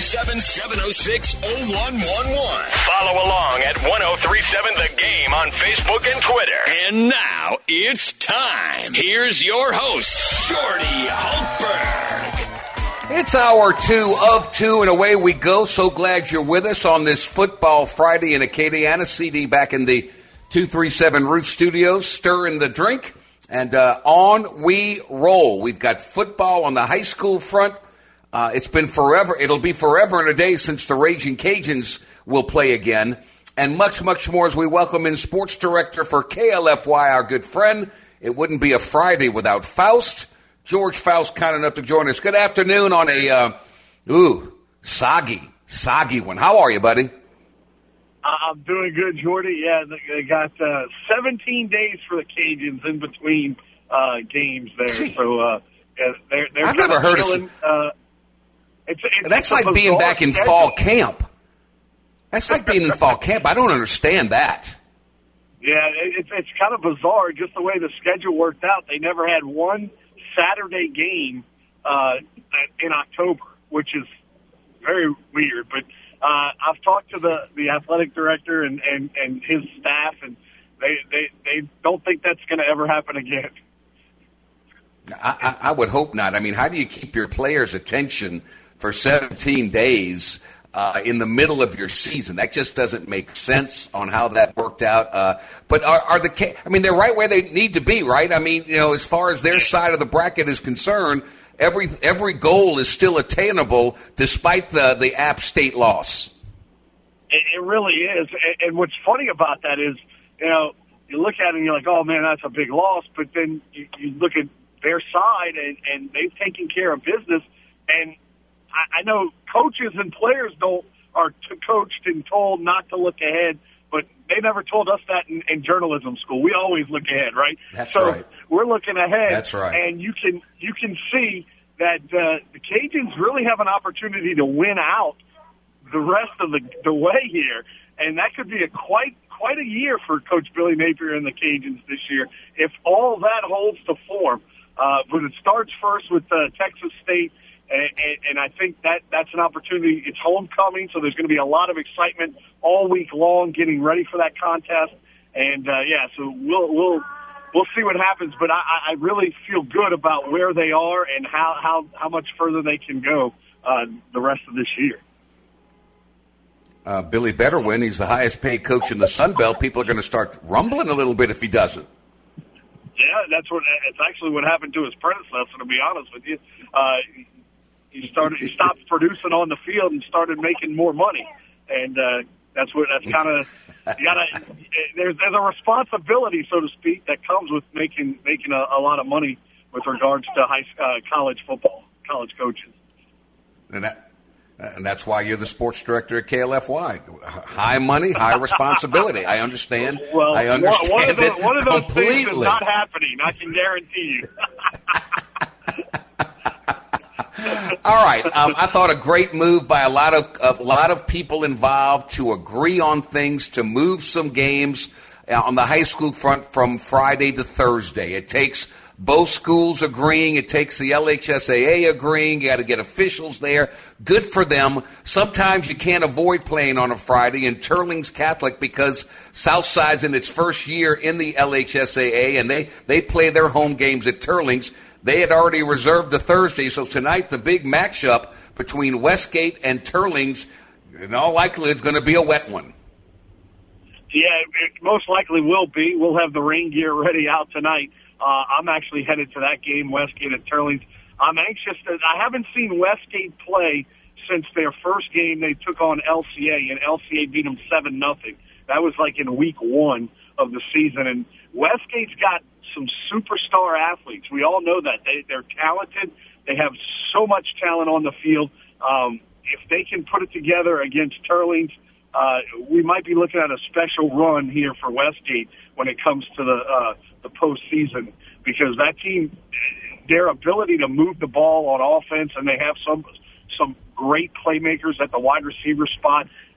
337-706-0111. Follow along at 1037 The Game on Facebook and Twitter. And now it's time. Here's your host, Jordy Hultberg. It's hour 2 of 2, and away we go. So glad you're with us on this Football Friday in Acadiana. CD back in the 237 Ruth Studios, stirring the drink, and on we roll. We've got football on the high school front. It's been forever. It'll be forever and a day since the Raging Cajuns will play again, and much, much more as we welcome in sports director for KLFY, our good friend. It wouldn't be a Friday without Faust. George Faust, kind enough to join us. Good afternoon on a, soggy one. How are you, buddy? I'm doing good, Jordy. Yeah, they got 17 days for the Cajuns in between games there. So they're I've never heard of that's like being back in fall camp. That's like being in fall camp. I don't understand that. Yeah, it's kind of bizarre just the way the schedule worked out. They never had one Saturday game in October, which is very weird. But I've talked to the athletic director and his staff, and they don't think that's going to ever happen again. I would hope not. I mean, how do you keep your players' attention for 17 days in the middle of your season? That just doesn't make sense on how that worked out. But they're right where they need to be, right? I mean, as far as their side of the bracket is concerned, every goal is still attainable despite the App State loss. It really is. And what's funny about that is, you look at it and you're like, oh man, that's a big loss. But then you look at their side and they've taken care of business. And I know coaches and players are coached and told not to look ahead, but they never told us that in journalism school. We always look ahead, right? That's so right. We're looking ahead. That's right. And you can see that the Cajuns really have an opportunity to win out the rest of the way here, and that could be quite a year for Coach Billy Napier and the Cajuns this year if all that holds to form. But it starts first with Texas State. And I think that's an opportunity. It's homecoming, so there's going to be a lot of excitement all week long getting ready for that contest. And, so we'll see what happens. But I really feel good about where they are and how much further they can go the rest of this year. Billy better win. He's the highest paid coach in the Sun Belt. People are going to start rumbling a little bit if he doesn't. Yeah, it's actually what happened to his predecessor, to be honest with you. He stopped producing on the field and started making more money, and that's kind of you gotta. There's a responsibility, so to speak, that comes with making a lot of money with regards to college football, college coaches. And that's why you're the sports director at KLFY. High money, high responsibility. I understand. Well, I understand one of those completely. things is not happening. I can guarantee you. All right. I thought a great move by a lot of people involved to agree on things, to move some games on the high school front from Friday to Thursday. It takes both schools agreeing. It takes the LHSAA agreeing. You got to get officials there. Good for them. Sometimes you can't avoid playing on a Friday, and Turling's Catholic because Southside's in its first year in the LHSAA, and they play their home games at Turling's. They had already reserved the Thursday, so tonight the big matchup between Westgate and Turling's, in all likelihood, is going to be a wet one. Yeah, it most likely will be. We'll have the rain gear ready out tonight. I'm actually headed to that game, Westgate at Turling's. I'm anxious. I haven't seen Westgate play since their first game they took on LCA, and LCA beat them 7-0. That was like in week 1 of the season, and Westgate's got some superstar athletes. We all know that. They're talented. They have so much talent on the field. If they can put it together against Turling's, we might be looking at a special run here for Westgate when it comes to the postseason, because that team, their ability to move the ball on offense, and they have some great playmakers at the wide receiver spot.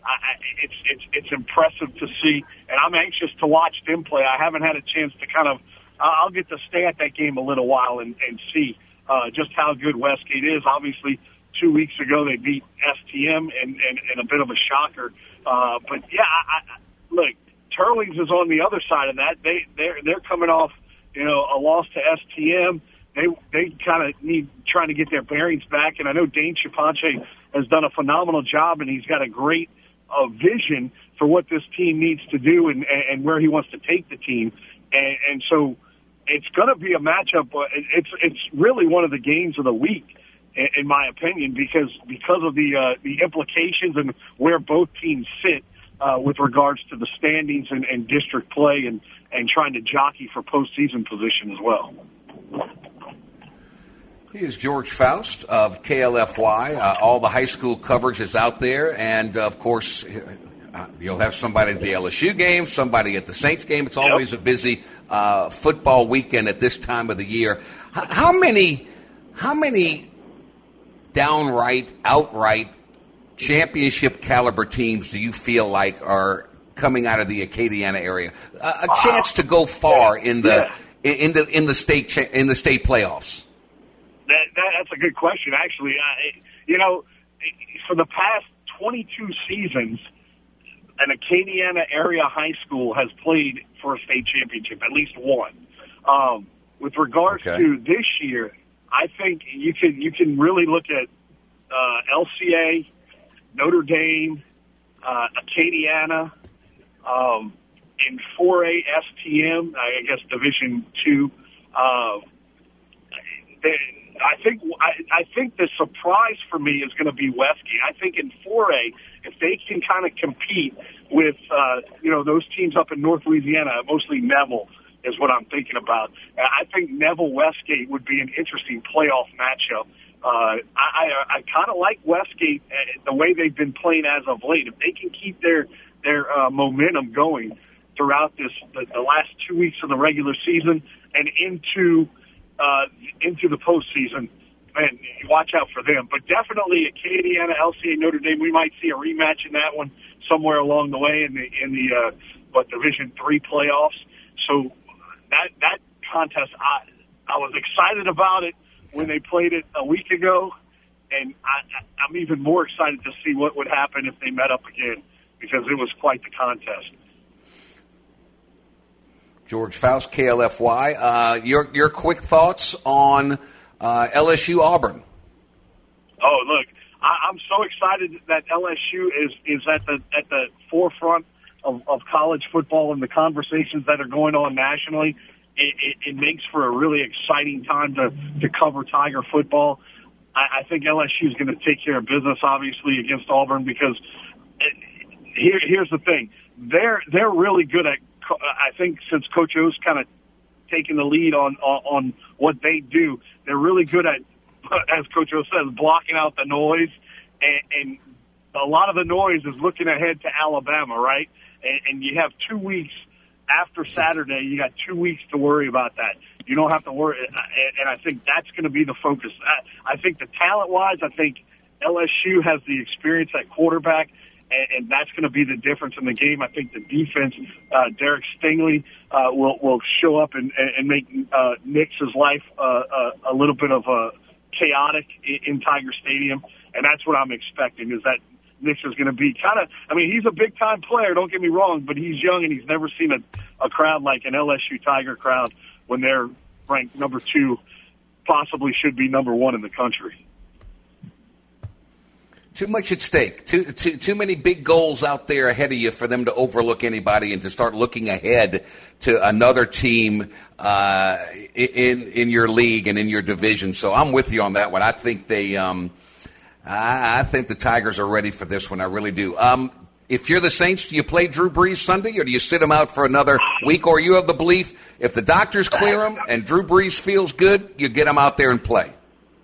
it's impressive to see, and I'm anxious to watch them play. I haven't had a chance to kind of I'll get to stay at that game a little while and see just how good Westgate is. Obviously, 2 weeks ago they beat STM and a bit of a shocker. But yeah, look, Turlings is on the other side of that. They're coming off a loss to STM. They kind of need trying to get their bearings back, and I know Dane Chipanche has done a phenomenal job, and he's got a great vision for what this team needs to do and where he wants to take the team. And so it's going to be a matchup. It's really one of the games of the week, in my opinion, because of the implications and where both teams sit with regards to the standings and district play and trying to jockey for postseason position as well. He is George Faust of KLFY. All the high school coverage is out there, and of course, you'll have somebody at the LSU game, somebody at the Saints game. It's always a busy football weekend at this time of the year. How many outright championship caliber teams do you feel like are coming out of the Acadiana area? A chance to go far in the state playoffs. That's a good question, actually. For the past 22 seasons, an Acadiana area high school has played for a state championship, at least one. With regards to this year, I think you can really look at LCA, Notre Dame, Acadiana, in 4A STM, I guess Division II. I think the surprise for me is going to be Westgate. I think in 4A, if they can kind of compete with those teams up in North Louisiana, mostly Neville is what I'm thinking about. I think Neville Westgate would be an interesting playoff matchup. I kind of like Westgate the way they've been playing as of late. If they can keep their momentum going throughout the last 2 weeks of the regular season and into the postseason, man, watch out for them. But definitely Acadiana, LCA, Notre Dame, we might see a rematch in that one somewhere along the way in the Division III playoffs. So that contest, I was excited about it when they played it a week ago, and I'm even more excited to see what would happen if they met up again, because it was quite the contest. George Faust, KLFY. Your quick thoughts on LSU Auburn? Oh, look, I'm so excited that LSU is at the forefront of college football and the conversations that are going on nationally. It makes for a really exciting time to cover Tiger football. I think LSU is going to take care of business, obviously, against Auburn, because here's the thing. They're really good at, I think since Coach O's kind of taken the lead on what they do, they're really good at, as Coach O says, blocking out the noise. And a lot of the noise is looking ahead to Alabama, right? And you have 2 weeks after Saturday. You got 2 weeks to worry about that. You don't have to worry. And I think that's going to be the focus. I think the talent-wise, I think LSU has the experience at quarterback, and that's going to be the difference in the game. I think the defense, Derek Stingley, will show up and make Nick's life a little bit of a chaotic in Tiger Stadium, and that's what I'm expecting, is that Nick's is going to be kind of, I mean, he's a big-time player, don't get me wrong, but he's young, and he's never seen a crowd like an LSU Tiger crowd when they're ranked number 2, possibly should be number 1 in the country. Too much at stake. Too many big goals out there ahead of you for them to overlook anybody and to start looking ahead to another team in your league and in your division. So I'm with you on that one. I think I think the Tigers are ready for this one. I really do. If you're the Saints, do you play Drew Brees Sunday, or do you sit him out for another week? Or you have the belief if the doctors clear him and Drew Brees feels good, you get him out there and play?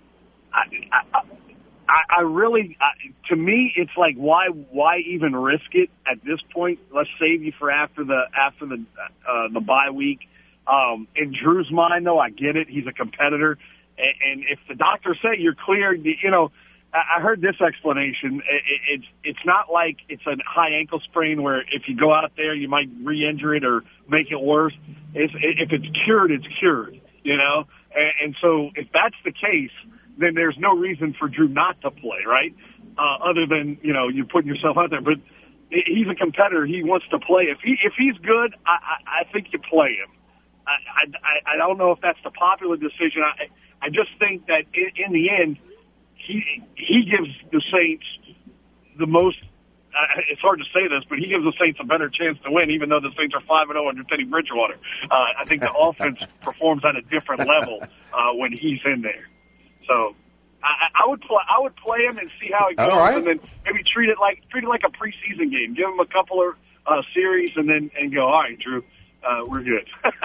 I really, to me, it's like, why even risk it at this point? Let's save you for after the bye week. In Drew's mind, though, I get it. He's a competitor, and if the doctors say you're cleared, I heard this explanation. It's not like it's a high ankle sprain where if you go out there you might re-injure it or make it worse. If it's cured, it's cured. You know, and so if that's the case, then there's no reason for Drew not to play, right? Other than you putting yourself out there. But he's a competitor. He wants to play. If he's good, I think you play him. I don't know if that's the popular decision. I just think that in the end, he gives the Saints the most. It's hard to say this, but he gives the Saints a better chance to win, even though the Saints are 5-0 under Teddy Bridgewater. I think the offense performs at a different level when he's in there. So I would play him and see how it goes, and then maybe treat it like a preseason game. Give him a couple of series, and go. All right, Drew, we're good.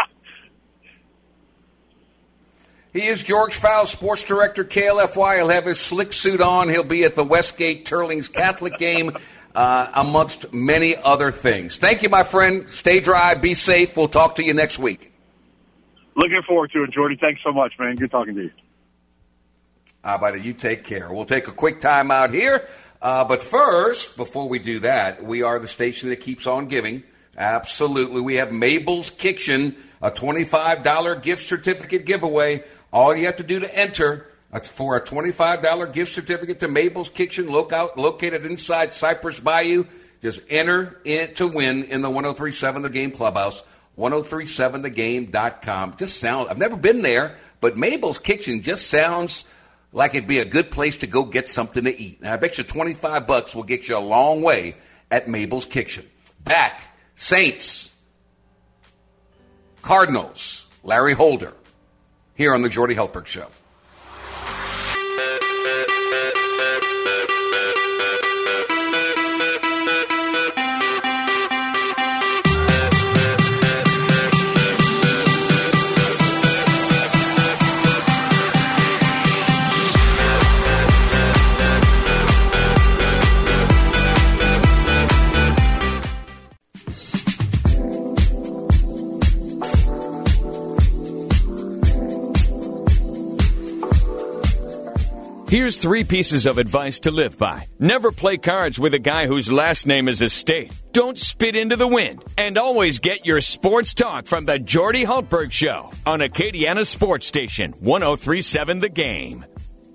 He is George Fowles, sports director, KLFY. He'll have his slick suit on. He'll be at the Westgate Turlings Catholic game, amongst many other things. Thank you, my friend. Stay dry. Be safe. We'll talk to you next week. Looking forward to it, Jordy. Thanks so much, man. Good talking to you. How about it? You take care. We'll take a quick time out here. But first, before we do that, we are the station that keeps on giving. Absolutely. We have Mabel's Kitchen, a $25 gift certificate giveaway. All you have to do to enter for a $25 gift certificate to Mabel's Kitchen, located inside Cypress Bayou, just enter in to win in the 1037 The Game Clubhouse, 1037thegame.com. I've never been there, but Mabel's Kitchen just sounds like it'd be a good place to go get something to eat. And I bet you $25 will get you a long way at Mabel's Kitchen. Back, Saints, Cardinals, Larry Holder, here on the Jordy Hultberg Show. Here's 3 pieces of advice to live by. Never play cards with a guy whose last name is Estate. Don't spit into the wind. And always get your sports talk from the Jordy Hultberg Show on Acadiana Sports Station, 1037 The Game.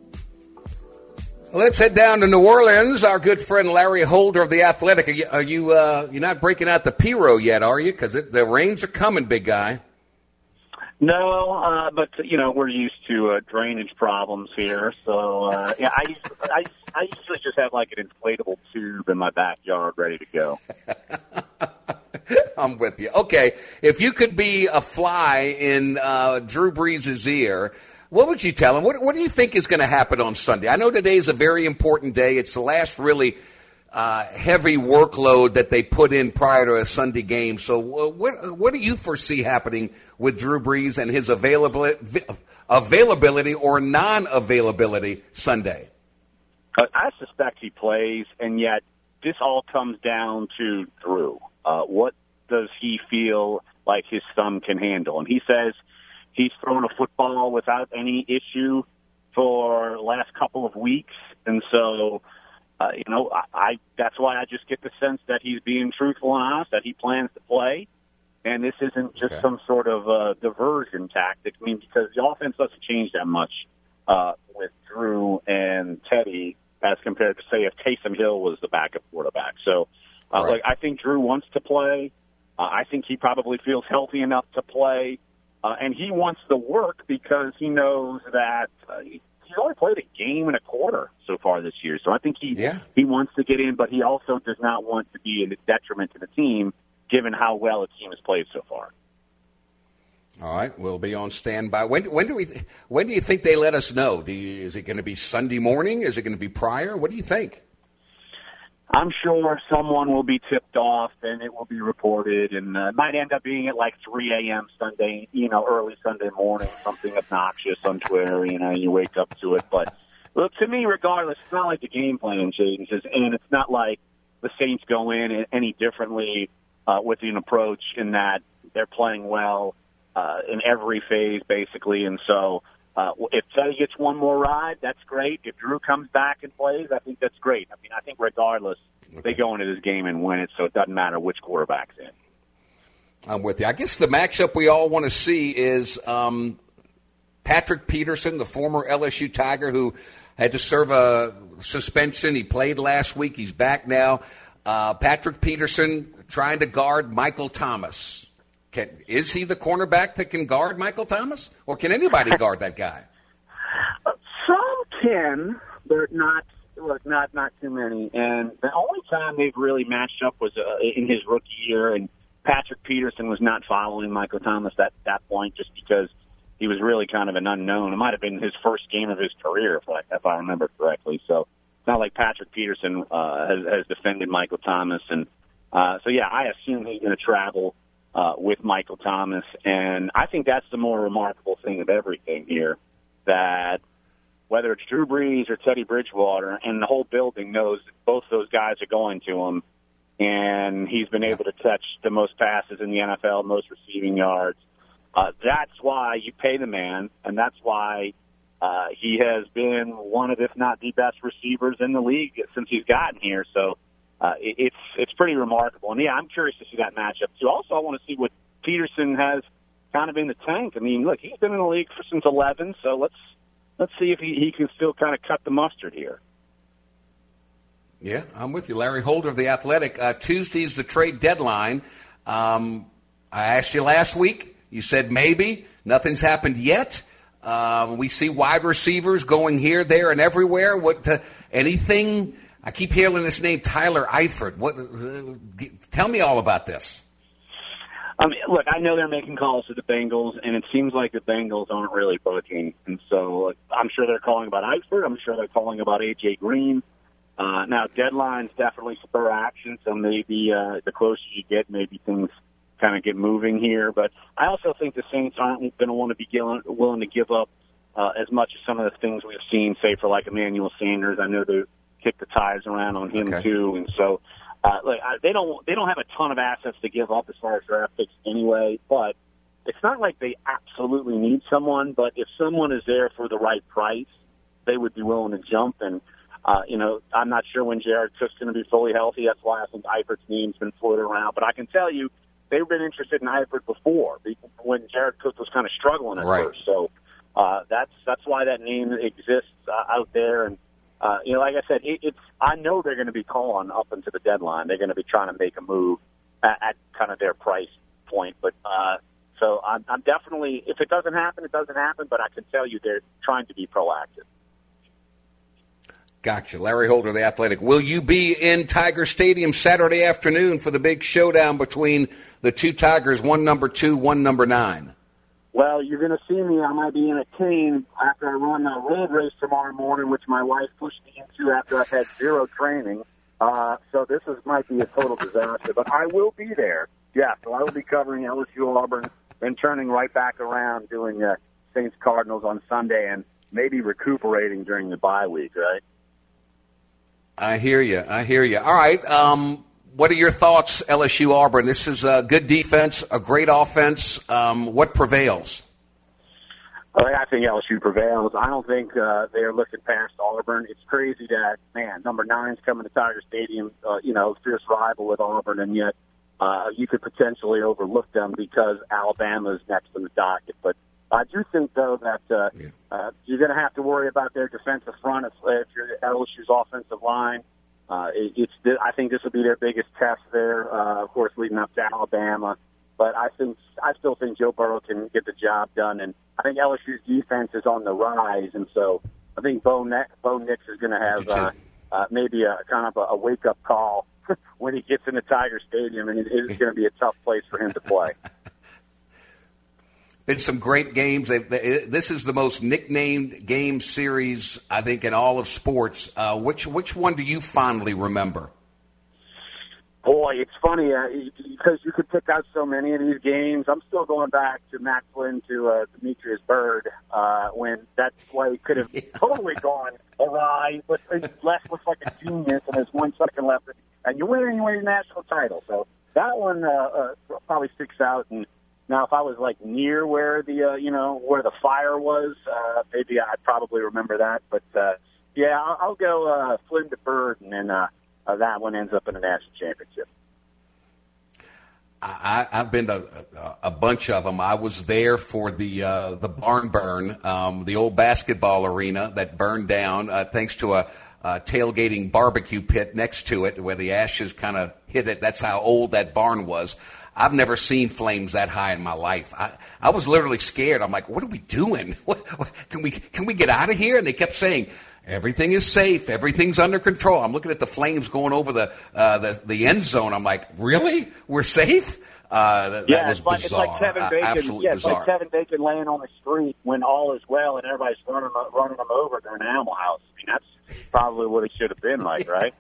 Let's head down to New Orleans. Our good friend Larry Holder of The Athletic. You're not breaking out the Piro yet, are you? Because the rains are coming, big guy. No, but we're used to drainage problems here. So I usually just have like an inflatable tube in my backyard ready to go. I'm with you. Okay, if you could be a fly in Drew Brees' ear, what would you tell him? What do you think is going to happen on Sunday? I know today is a very important day. It's the last really heavy workload that they put in prior to a Sunday game. So what do you foresee happening with Drew Brees and his availability or non-availability Sunday? I suspect he plays, and yet this all comes down to Drew. What does he feel like his thumb can handle? And he says he's thrown a football without any issue for the last couple of weeks, and so that's why I just get the sense that he's being truthful and honest, that he plans to play. And this isn't just some sort of diversion tactic. I mean, because the offense doesn't change that much with Drew and Teddy as compared to, say, if Taysom Hill was the backup quarterback. So, I think Drew wants to play. I think he probably feels healthy enough to play. And he wants the work because he knows that he's only played a game and a quarter so far this year. So I think he wants to get in, but he also does not want to be a detriment to the team given how well the team has played so far. All right, we'll be on standby. When do you think they let us know? Is it going to be Sunday morning? Is it going to be prior? What do you think? I'm sure someone will be tipped off and it will be reported, and it might end up being at like 3 a.m. Sunday, early Sunday morning, something obnoxious on Twitter, you wake up to it. But look, to me, regardless, it's not like the game plan changes, and it's not like the Saints go in any differently with an approach in that they're playing well in every phase, basically. And so If Teddy gets one more ride, that's great. If Drew comes back and plays, I think that's great. I mean, I think regardless, they go into this game and win it, so it doesn't matter which quarterback's in. I'm with you. I guess the matchup we all want to see is Patrick Peterson, the former LSU Tiger who had to serve a suspension. He played last week. He's back now. Patrick Peterson trying to guard Michael Thomas. Is he the cornerback that can guard Michael Thomas? Or can anybody guard that guy? Some can, but not too many. And the only time they've really matched up was in his rookie year, and Patrick Peterson was not following Michael Thomas at that point just because he was really kind of an unknown. It might have been his first game of his career, if I remember correctly. So it's not like Patrick Peterson has defended Michael Thomas. And so, yeah, I assume he's going to travel with Michael Thomas. And I think that's the more remarkable thing of everything here, that whether it's Drew Brees or Teddy Bridgewater, and the whole building knows that both those guys are going to him, and he's been able to catch the most passes in the NFL, most receiving yards. That's why you pay the man, and that's why he has been one of, if not the best receivers in the league since he's gotten here. So it's pretty remarkable. And, yeah, I'm curious to see that matchup, too. Also, I want to see what Peterson has kind of in the tank. I mean, look, he's been in the league since 11, so let's see if he can still kind of cut the mustard here. Yeah, I'm with you. Larry Holder of The Athletic. Tuesday's the trade deadline. I asked you last week. You said maybe. Nothing's happened yet. We see wide receivers going here, there, and everywhere. Anything? I keep hearing this name, Tyler Eifert. Tell me all about this. Look, I know they're making calls to the Bengals, and it seems like the Bengals aren't really budging. And so I'm sure they're calling about Eifert. I'm sure they're calling about A.J. Green. Now, deadlines definitely spur action, so maybe the closer you get, maybe things kind of get moving here. But I also think the Saints aren't going to want to be willing to give up as much as some of the things we've seen, say, for like Emmanuel Sanders. I know they kick the tires around on him, too. And so they don't have a ton of assets to give up as far as draft picks anyway. But it's not like they absolutely need someone. But if someone is there for the right price, they would be willing to jump. And I'm not sure when Jared Cook's going to be fully healthy. That's why I think Eifert's name's been floated around. But I can tell you, they've been interested in Eifert before, when Jared Cook was kind of struggling at first. So that's why that name exists out there. And like I said, I know they're going to be calling up into the deadline. They're going to be trying to make a move at kind of their price point. But so I'm definitely, if it doesn't happen, it doesn't happen. But I can tell you they're trying to be proactive. Gotcha. Larry Holder, The Athletic. Will you be in Tiger Stadium Saturday afternoon for the big showdown between the two Tigers, one number 2, one number 9? Well, you're going to see me. I might be in a cane after I run a road race tomorrow morning, which my wife pushed me into after I've had zero training. So this might be a total disaster. But I will be there. Yeah, so I will be covering LSU Auburn and turning right back around doing Saints Cardinals on Sunday and maybe recuperating during the bye week, right? I hear you. All right. What are your thoughts, LSU Auburn? This is a good defense, a great offense. What prevails? I think LSU prevails. I don't think they're looking past Auburn. It's crazy that, number 9's coming to Tiger Stadium, fierce rival with Auburn, and yet you could potentially overlook them because Alabama's next in the docket. But I do think, though, that you're going to have to worry about their defensive front if you're LSU's offensive line. I think this will be their biggest test there, of course, leading up to Alabama. But I still think Joe Burrow can get the job done, and I think LSU's defense is on the rise, and so I think Bo Nix is going to have maybe a kind of a wake-up call when he gets into Tiger Stadium, and it is going to be a tough place for him to play. Been some great games. This is the most nicknamed game series, I think, in all of sports. Which one do you fondly remember? Boy, it's funny because you could pick out so many of these games. I'm still going back to Matt Flynn to Demetrius Byrd when that play could have totally gone awry, but Les looks like a genius and there's 1 second left, and you win a national title. So that one probably sticks out. And Now, if I was like near where the where the fire was, maybe I'd probably remember that. But yeah, I'll go Flynn to Bird, and then that one ends up in a national championship. I've been to a bunch of them. I was there for the barn burn, the old basketball arena that burned down thanks to a tailgating barbecue pit next to it where the ashes kind of hit it. That's how old that barn was. I've never seen flames that high in my life. I was literally scared. I'm like, what are we doing? What, can we get out of here? And they kept saying, everything is safe. Everything's under control. I'm looking at the flames going over the end zone. I'm like, really? We're safe? That was bizarre. It's like Kevin Bacon. Absolutely it's bizarre. like Kevin Bacon laying on the street when all is well and everybody's running them over during Animal House. I mean, that's probably what it should have been like, right?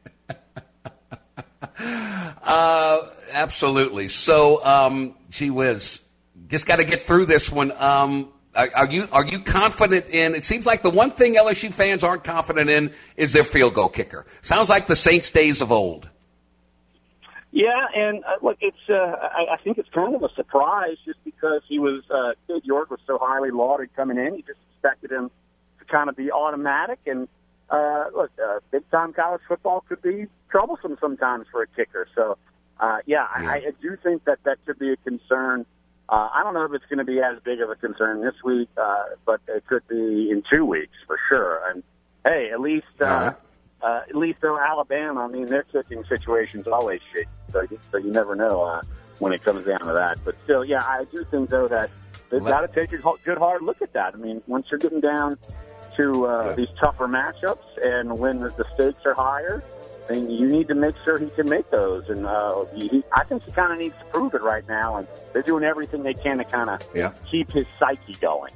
Absolutely. So, gee whiz, just got to get through this one. Are you confident in? It seems like the one thing LSU fans aren't confident in is their field goal kicker. Sounds like the Saints days of old. Yeah, and look, it's I think it's kind of a surprise just because he was Sid York was so highly lauded coming in. You just expected him to kind of be automatic. And look, big time college football could be troublesome sometimes for a kicker. So I do think that could be a concern. I don't know if it's going to be as big of a concern this week, but it could be in 2 weeks for sure. And hey, at least though Alabama, I mean, their kicking situation's always shit. So you never know when it comes down to that. But still, yeah, I do think though that they've got to take a good hard look at that. I mean, once you're getting down to these tougher matchups and when the stakes are higher, then you need to make sure he can make those. And I think he kind of needs to prove it right now. And they're doing everything they can to kind of keep his psyche going.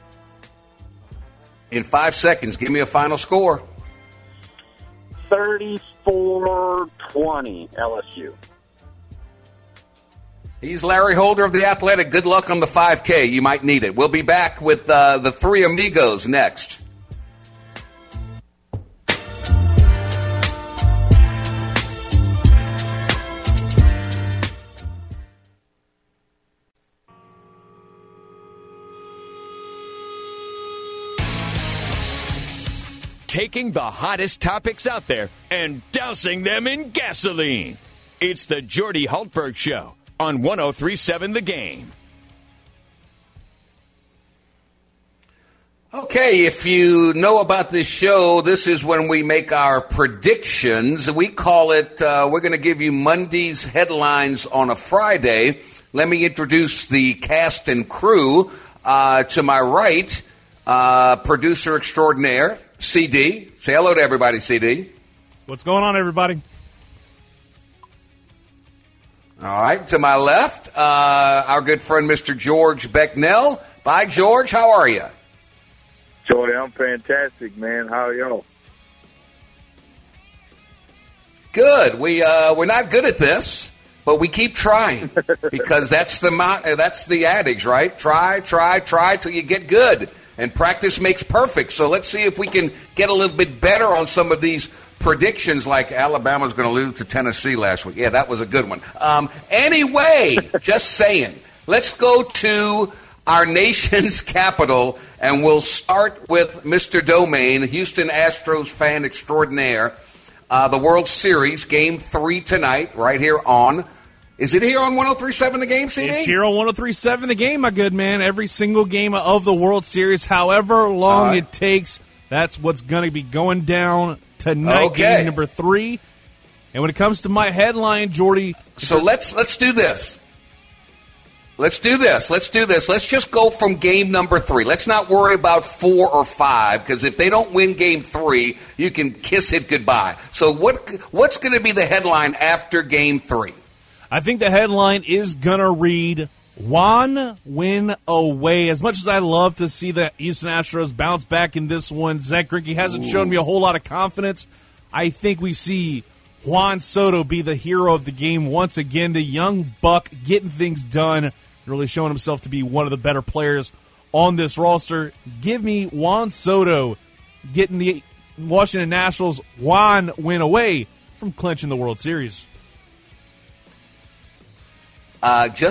In 5 seconds, give me a final score. 34-20 LSU. He's Larry Holder of The Athletic. Good luck on the 5K. You might need it. We'll be back with the three amigos next. Taking the hottest topics out there and dousing them in gasoline. It's the Jordy Hultberg Show on 103.7 The Game. Okay, if you know about this show, this is when we make our predictions. We call it, we're going to give you Monday's headlines on a Friday. Let me introduce the cast and crew. To my right, producer extraordinaire, CD. Say hello to everybody, CD. What's going on, everybody? All right. To my left, our good friend, Mr. George Becknell. Bye, George. How are you? Jordy, I'm fantastic, man. How are y'all? Good. We're not good at this, but we keep trying because that's the adage, right? Try till you get good. And practice makes perfect. So let's see if we can get a little bit better on some of these predictions, like Alabama's going to lose to Tennessee last week. Yeah, that was a good one. Anyway, just saying. Let's go to our nation's capital, and we'll start with Mr. Domain, Houston Astros fan extraordinaire. The World Series, Game 3 tonight, right here on... Is it here on 103.7 The Game, CD? It's here on 103.7 The Game, my good man. Every single game of the World Series, however long it takes, that's what's going to be going down tonight, game number 3. And when it comes to my headline, Jordy... So let's do this. Let's do this. Let's just go from game number 3. Let's not worry about 4 or 5, because if they don't win game 3, you can kiss it goodbye. So what's going to be the headline after game 3? I think the headline is going to read, Juan win away. As much as I love to see the Houston Astros bounce back in this one, Zach Greinke hasn't shown me a whole lot of confidence. I think we see Juan Soto be the hero of the game once again. The young buck getting things done, really showing himself to be one of the better players on this roster. Give me Juan Soto getting the Washington Nationals one win away from clinching the World Series. Just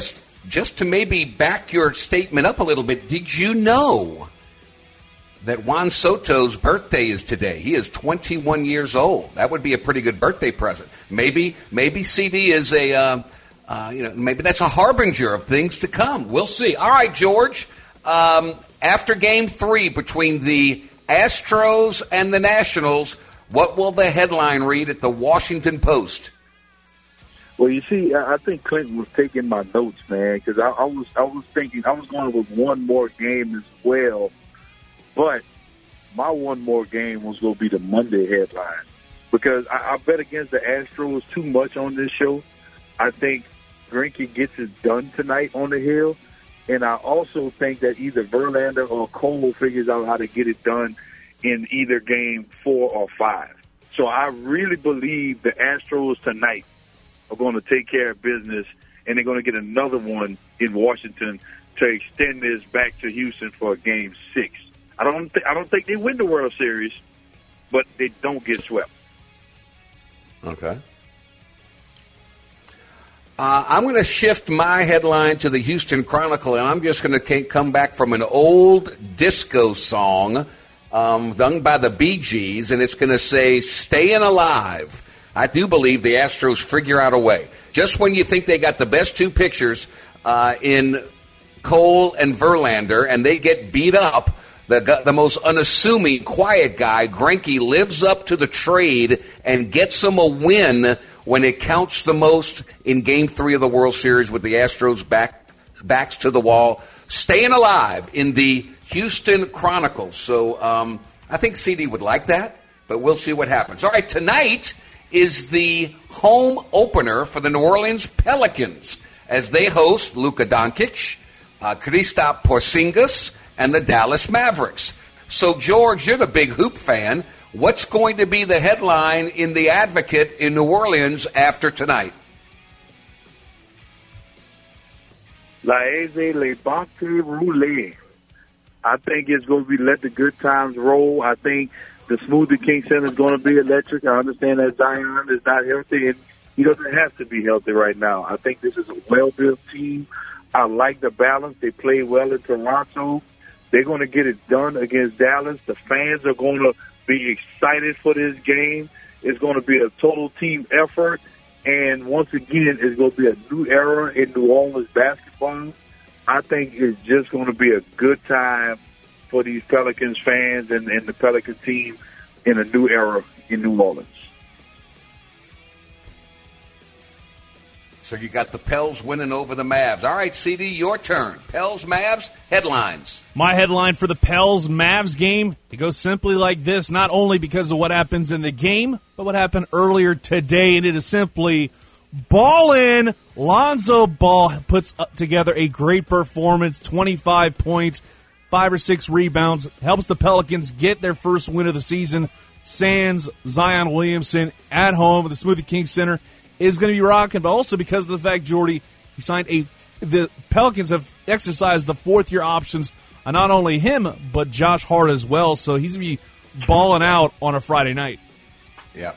just to maybe back your statement up a little bit, did you know that Juan Soto's birthday is today? He is 21 years old. That would be a pretty good birthday present. Maybe CD is maybe that's a harbinger of things to come. We'll see. All right, George. After Game 3 between the Astros and the Nationals, what will the headline read at the Washington Post? Well, you see, I think Clinton was taking my notes, man, because I was thinking I was going with one more game as well, but my one more game was going to be the Monday headline because I bet against the Astros too much on this show. I think Greinke gets it done tonight on the Hill, and I also think that either Verlander or Cole figures out how to get it done in either Game 4 or 5. So I really believe the Astros tonight are going to take care of business, and they're going to get another one in Washington to extend this back to Houston for Game 6. I don't think they win the World Series, but they don't get swept. Okay. I'm going to shift my headline to the Houston Chronicle, and I'm just going to come back from an old disco song done by the Bee Gees, and it's going to say, "Staying Alive." I do believe the Astros figure out a way. Just when you think they got the best two pitchers in Cole and Verlander, and they get beat up, the most unassuming, quiet guy, Greinke, lives up to the trade and gets them a win when it counts the most in Game 3 of the World Series with the Astros backs to the wall. Staying alive in the Houston Chronicle. So I think CD would like that, but we'll see what happens. All right, tonight is the home opener for the New Orleans Pelicans as they host Luka Doncic, Kristaps Porzingis, and the Dallas Mavericks. So, George, you're the big hoop fan. What's going to be the headline in The Advocate in New Orleans after tonight? Laissez les banques rouler. I think it's going to be let the good times roll. I think the Smoothie King Center is going to be electric. I understand that Zion is not healthy, and he doesn't have to be healthy right now. I think this is a well-built team. I like the balance. They play well in Toronto. They're going to get it done against Dallas. The fans are going to be excited for this game. It's going to be a total team effort. And once again, it's going to be a new era in New Orleans basketball. I think it's just going to be a good time for these Pelicans fans and the Pelican team in a new era in New Orleans. So you got the Pels winning over the Mavs. All right, CD, your turn. Pels, Mavs, headlines. My headline for the Pels-Mavs game, it goes simply like this, not only because of what happens in the game, but what happened earlier today, and it is simply ball in. Lonzo Ball puts together a great performance, 25 points, 5 or 6 rebounds, helps the Pelicans get their first win of the season. Sans Zion Williamson at home at the Smoothie King Center is going to be rocking, but also because of the fact, Jordy, he signed the Pelicans have exercised the fourth-year options on not only him, but Josh Hart as well, so he's going to be balling out on a Friday night. Yeah.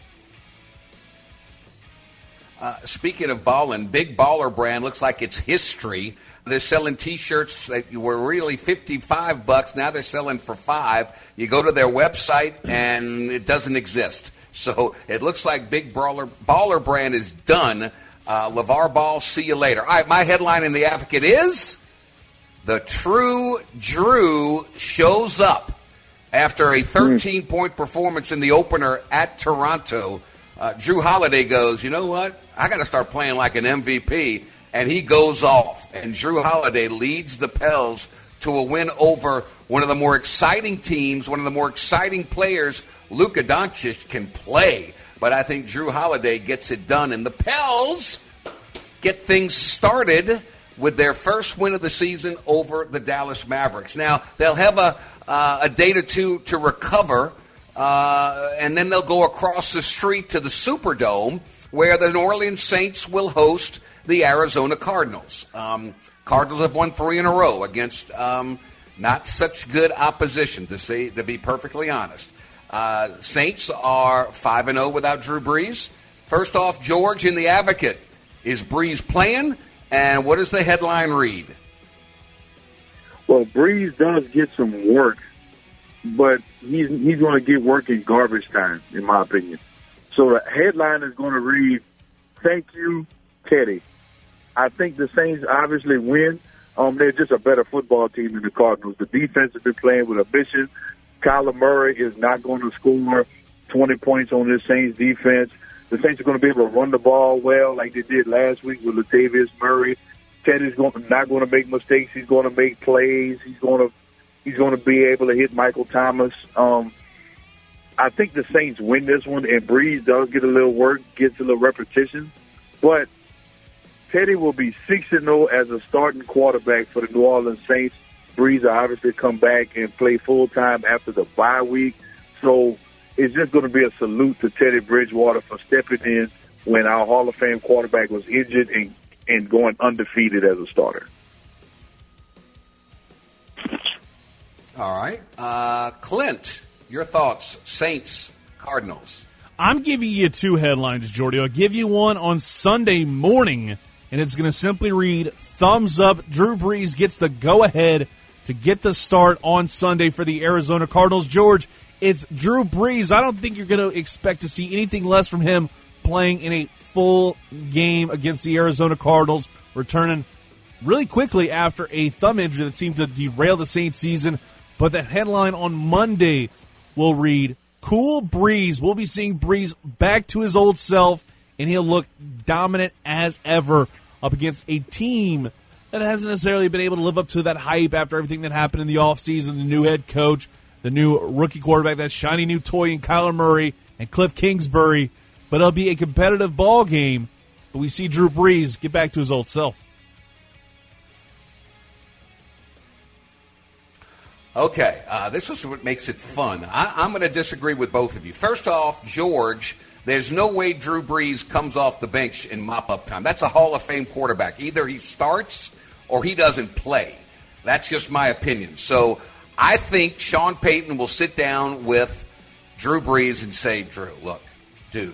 Speaking of balling, Big Baller Brand looks like it's history. They're selling T-shirts that were really $55. Now they're selling for $5. You go to their website, and it doesn't exist. So it looks like Big Baller Brand is done. LeVar Ball, see you later. All right, my headline in The Advocate is the true Drew shows up after a 13-point performance in the opener at Toronto. Drew Holiday goes, you know what? I got to start playing like an MVP. And he goes off. And Drew Holiday leads the Pels to a win over one of the more exciting teams, one of the more exciting players. Luka Doncic can play, but I think Drew Holiday gets it done. And the Pels get things started with their first win of the season over the Dallas Mavericks. Now, they'll have a day or two to recover, and then they'll go across the street to the Superdome, where the New Orleans Saints will host the Arizona Cardinals. Cardinals have won 3 in a row against not such good opposition, to be perfectly honest. Saints are 5-0 without Drew Brees. First off, George, in The Advocate, is Brees playing, And what does the headline read? Well, Breeze does get some work, but he's going to get work in garbage time, in my opinion. So the headline is going to read, "Thank you, Teddy." I think the Saints obviously win. They're just a better football team than the Cardinals. The defense has been playing with a mission. Kyler Murray is not going to score 20 points on this Saints defense. The Saints are going to be able to run the ball well like they did last week with Latavius Murray. Teddy's not going to make mistakes. He's going to make plays. He's going to be able to hit Michael Thomas. I think the Saints win this one, and Breeze does get a little work, gets a little repetition. But Teddy will be 6-0 as a starting quarterback for the New Orleans Saints. Breeze will obviously come back and play full-time after the bye week. So it's just going to be a salute to Teddy Bridgewater for stepping in when our Hall of Fame quarterback was injured and going undefeated as a starter. All right. Clint, your thoughts, Saints, Cardinals. I'm giving you two headlines, Jordy. I'll give you one on Sunday morning, and it's going to simply read, "Thumbs up, Drew Brees gets the go-ahead to get the start on Sunday for the Arizona Cardinals." George, it's Drew Brees. I don't think you're going to expect to see anything less from him playing in a full game against the Arizona Cardinals, returning really quickly after a thumb injury that seemed to derail the Saints season. But the headline on Monday will read, "Cool Breeze." We'll be seeing Breeze back to his old self, and he'll look dominant as ever up against a team that hasn't necessarily been able to live up to that hype after everything that happened in the offseason, the new head coach, the new rookie quarterback, that shiny new toy in Kyler Murray and Cliff Kingsbury. But it'll be a competitive ball game, but we see Drew Brees get back to his old self. Okay, this is what makes it fun. I'm going to disagree with both of you. First off, George, there's no way Drew Brees comes off the bench in mop-up time. That's a Hall of Fame quarterback. Either he starts or he doesn't play. That's just my opinion. So I think Sean Payton will sit down with Drew Brees and say, "Drew, look, dude,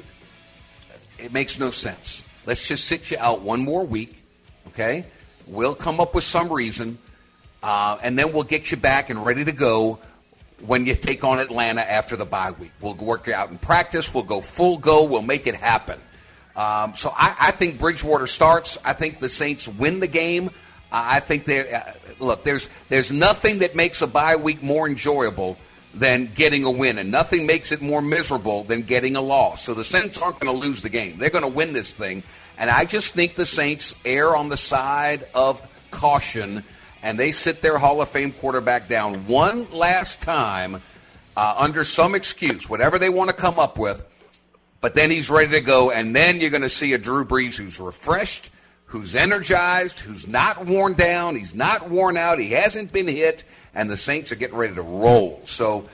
it makes no sense. Let's just sit you out one more week, okay? We'll come up with some reason. And then we'll get you back and ready to go when you take on Atlanta after the bye week. We'll work you out in practice. We'll go full go. We'll make it happen." So I think Bridgewater starts. I think the Saints win the game. I think look, there's nothing that makes a bye week more enjoyable than getting a win, and nothing makes it more miserable than getting a loss. So the Saints aren't going to lose the game. They're going to win this thing. And I just think the Saints err on the side of caution, and they sit their Hall of Fame quarterback down one last time under some excuse, whatever they want to come up with, but then he's ready to go, and then you're going to see a Drew Brees who's refreshed, who's energized, who's not worn down, he's not worn out, he hasn't been hit, and the Saints are getting ready to roll. So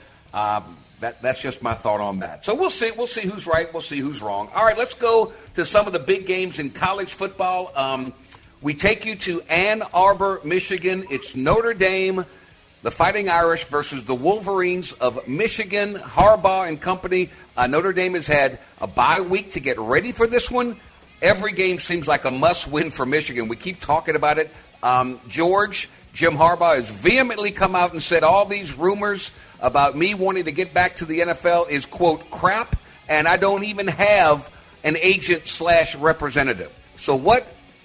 that's just my thought on that. So we'll see. We'll see who's right. We'll see who's wrong. All right, let's go to some of the big games in college football. We take you to Ann Arbor, Michigan. It's Notre Dame, the Fighting Irish, versus the Wolverines of Michigan. Harbaugh and company. Notre Dame has had a bye week to get ready for this one. Every game seems like a must-win for Michigan. We keep talking about it. George, Jim Harbaugh has vehemently come out and said all these rumors about me wanting to get back to the NFL is, quote, crap, and I don't even have an agent/representative. So what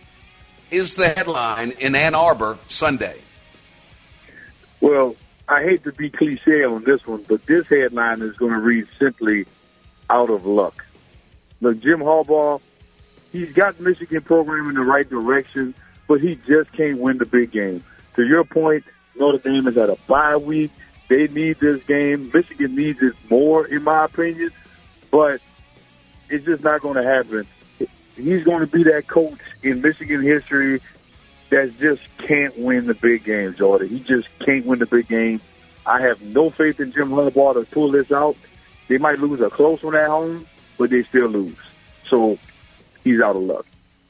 is the headline in Ann Arbor Sunday? Well, I hate to be cliche on this one, but this headline is going to read simply, "out of luck." Look, Jim Harbaugh, he's got Michigan program in the right direction, but he just can't win the big game. To your point, Notre Dame is at a bye week. They need this game. Michigan needs it more, in my opinion, but it's just not going to happen. He's going to be that coach in Michigan history that just can't win the big game, Jordan. He just can't win the big game. I have no faith in Jim Harbaugh to pull this out. They might lose a close one at home, but they still lose. So he's out of luck.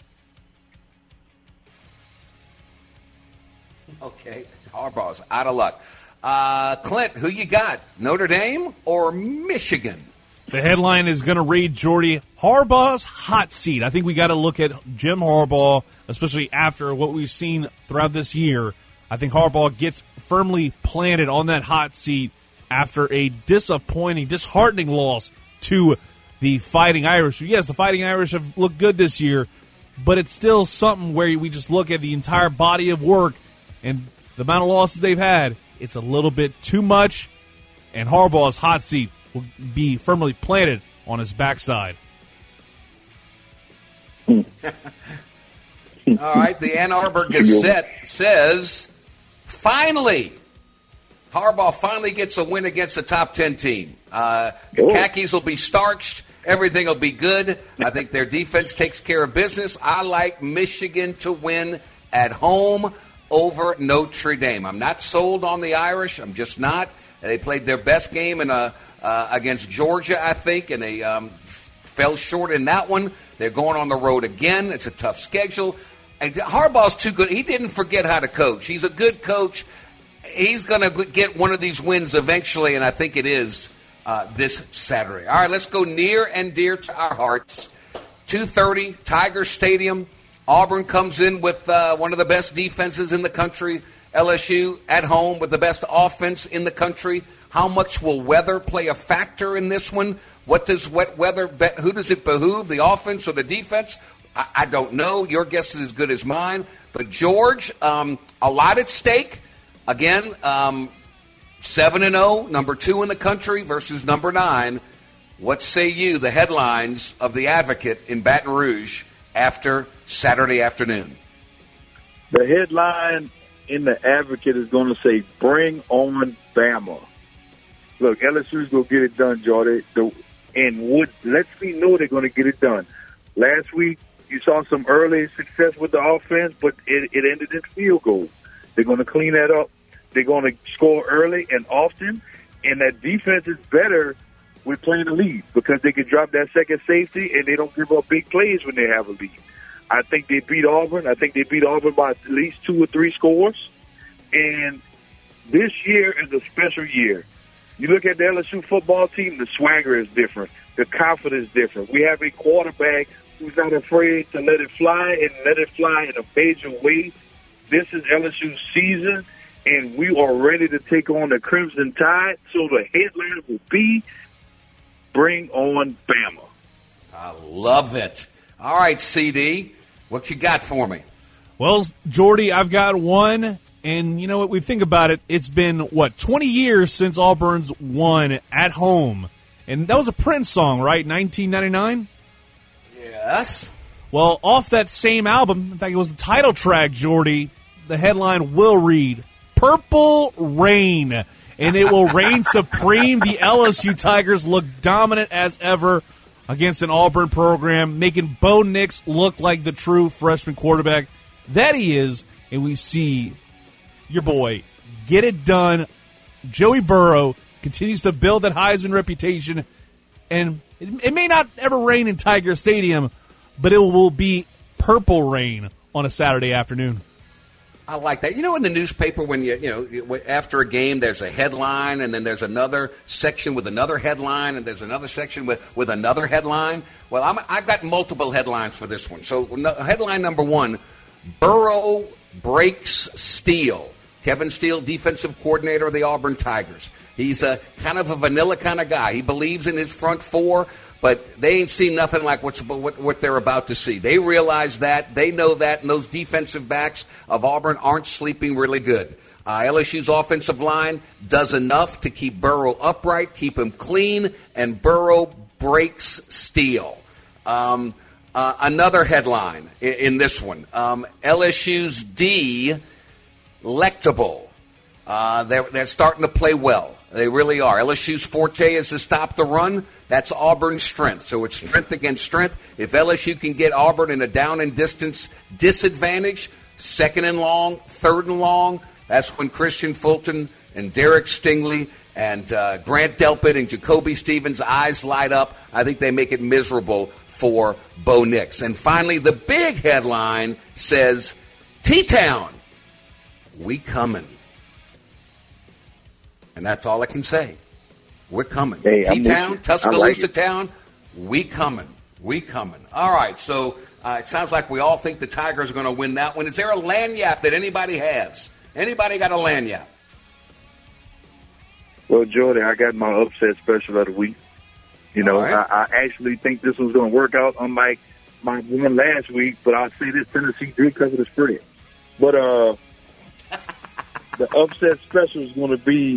Okay, Harbaugh's out of luck. Clint, who you got? Notre Dame or Michigan? The headline is going to read, Jordy, Harbaugh's hot seat. I think we got to look at Jim Harbaugh, especially after what we've seen throughout this year. I think Harbaugh gets firmly planted on that hot seat after a disappointing, disheartening loss to the Fighting Irish. Yes, the Fighting Irish have looked good this year, but it's still something where we just look at the entire body of work and the amount of losses they've had. It's a little bit too much, and Harbaugh's hot seat will be firmly planted on his backside. All right, the Ann Arbor Gazette says, finally, Harbaugh finally gets a win against a top 10 team. The khakis will be starched. Everything will be good. I think their defense takes care of business. I like Michigan to win at home over Notre Dame. I'm not sold on the Irish. I'm just not. They played their best game against Georgia, I think, and they fell short in that one. They're going on the road again. It's a tough schedule. And Harbaugh's too good. He didn't forget how to coach. He's a good coach. He's going to get one of these wins eventually, and I think it is this Saturday. All right, let's go near and dear to our hearts. 2:30, Tiger Stadium. Auburn comes in with one of the best defenses in the country. LSU at home with the best offense in the country. How much will weather play a factor in this one? What does wet weather, who does it behoove, the offense or the defense? I don't know. Your guess is as good as mine. But, George, a lot at stake. Again, 7-0, number 2 in the country versus number 9. What say you, the headlines of the Advocate in Baton Rouge after Saturday afternoon? The headline in the Advocate is going to say, bring on Bama. Look, LSU's going to get it done, Jordy. And what lets me know they're going to get it done. Last week, you saw some early success with the offense, but it ended in field goals. They're going to clean that up. They're going to score early and often, and that defense is better with playing the lead because they can drop that second safety and they don't give up big plays when they have a lead. I think they beat Auburn. I think they beat Auburn by at least 2 or 3 scores. And this year is a special year. You look at the LSU football team, the swagger is different. The confidence is different. We have a quarterback who's not afraid to let it fly and let it fly in a major way. This is LSU's season, and we are ready to take on the Crimson Tide. So the headline will be, bring on Bama. I love it. All right, CD, what you got for me? Well, Jordy, I've got one, and you know what? We think about it. It's been, 20 years since Auburn's won at home. And that was a Prince song, right? 1999? Yes. Well, off that same album, in fact, it was the title track, Jordy, the headline will read, Purple Rain. And it will reign supreme. The LSU Tigers look dominant as ever against an Auburn program, making Bo Nix look like the true freshman quarterback that he is. And we see your boy get it done. Joey Burrow continues to build that Heisman reputation. And it may not ever rain in Tiger Stadium, but it will be purple rain on a Saturday afternoon. I like that. You know, in the newspaper, when you after a game, there's a headline, and then there's another section with another headline, and there's another section with another headline. Well, I've got multiple headlines for this one. So, headline number 1: Burrow breaks Steele. Kevin Steele, defensive coordinator of the Auburn Tigers. He's a kind of a vanilla kind of guy. He believes in his front four, but they ain't seen nothing like what they're about to see. They realize that. They know that, and those defensive backs of Auburn aren't sleeping really good. LSU's offensive line does enough to keep Burrow upright, keep him clean, and Burrow breaks Steele. Another headline in this one, LSU's D, Lectable. They're starting to play well. They really are. LSU's forte is to stop the run. That's Auburn's strength. So it's strength against strength. If LSU can get Auburn in a down and distance disadvantage, 2nd and long, 3rd and long, that's when Christian Fulton and Derek Stingley and Grant Delpit and Jacoby Stevens' eyes light up. I think they make it miserable for Bo Nix. And finally, the big headline says, T-Town, we coming. And that's all I can say. We're coming. Hey, T-Town, Tuscaloosa like Town, we coming. We coming. All right, so it sounds like we all think the Tigers are going to win that one. Is there a lanyap that anybody has? Anybody got a lanyap? Well, Jordy, I got my upset special of the week. You know, right. I actually think this was going to work out, unlike my one last week, but I'll say this, Tennessee did cover the spread. But the upset special is going to be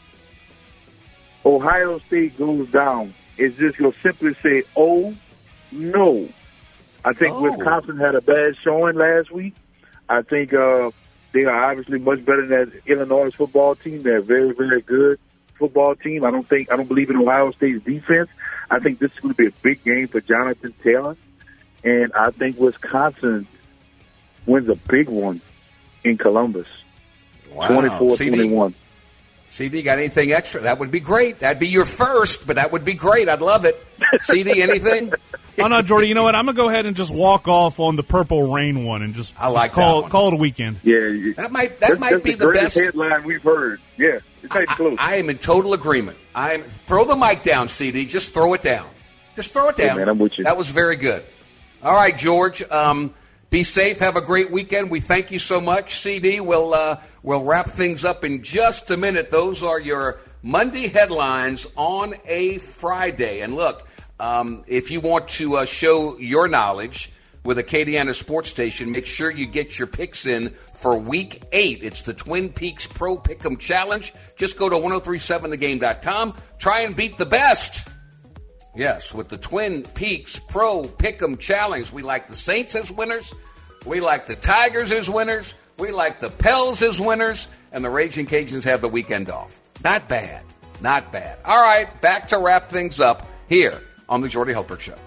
Ohio State goes down. It's just going to simply say, oh, no. I think Wisconsin had a bad showing last week. I think they are obviously much better than Illinois' football team. They're a very, very good football team. I don't believe in Ohio State's defense. I think this is going to be a big game for Jonathan Taylor. And I think Wisconsin wins a big one in Columbus. Wow. 24-21. CD, got anything extra? That would be great. That'd be your first, but that would be great. I'd love it. CD, anything? Oh, no, Jordy, you know what? I'm going to go ahead and just walk off on the Purple Rain one and just call it a weekend. Yeah. That might be the best headline we've heard. Yeah, it's like close. I am in total agreement. Throw the mic down, CD. Just throw it down. Just throw it down. Hey, man, I'm with you. That was very good. All right, George. Be safe. Have a great weekend. We thank you so much, CD. We'll wrap things up in just a minute. Those are your Monday headlines on a Friday. And look, if you want to show your knowledge with Acadiana Sports Station, make sure you get your picks in for Week 8. It's the Twin Peaks Pro Pick'em Challenge. Just go to 1037thegame.com. Try and beat the best. Yes, with the Twin Peaks Pro Pick'em Challenge. We like the Saints as winners. We like the Tigers as winners. We like the Pels as winners. And the Raging Cajuns have the weekend off. Not bad. Not bad. All right, back to wrap things up here on the Jordy Hultberg Show.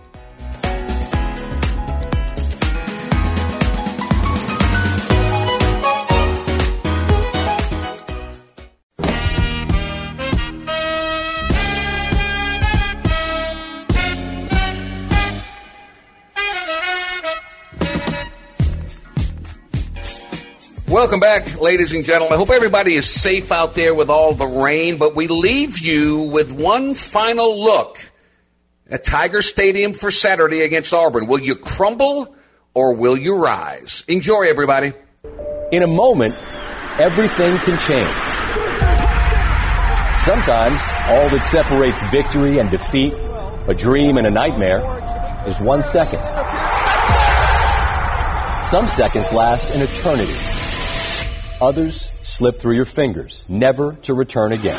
Welcome back, ladies and gentlemen. I hope everybody is safe out there with all the rain, but we leave you with one final look at Tiger Stadium for Saturday against Auburn. Will you crumble or will you rise? Enjoy, everybody. In a moment, everything can change. Sometimes all that separates victory and defeat, a dream and a nightmare, is 1 second. Some seconds last an eternity. Others slip through your fingers, never to return again.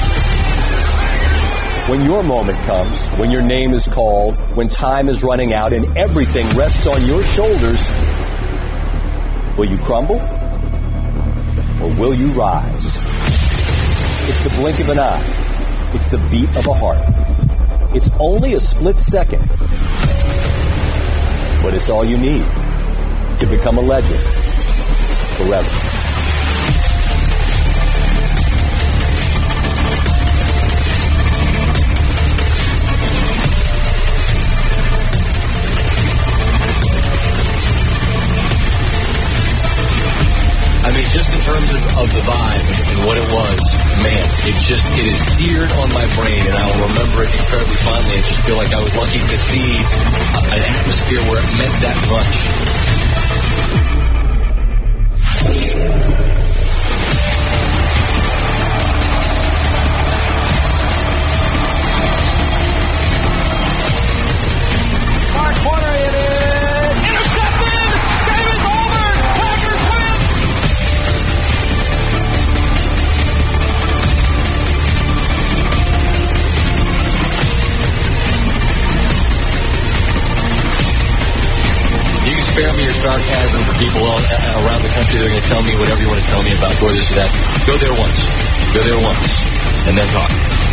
When your moment comes, when your name is called, when time is running out and everything rests on your shoulders, will you crumble or will you rise? It's the blink of an eye. It's the beat of a heart. It's only a split second, but it's all you need to become a legend forever. I mean, just in terms of the vibe and what it was, man, it is seared on my brain, and I'll remember it incredibly fondly. I just feel like I was lucky to see an atmosphere where it meant that much. Spare me your sarcasm for people around the country. They're going to tell me whatever you want to tell me about, or this or that. Go there once, and then talk.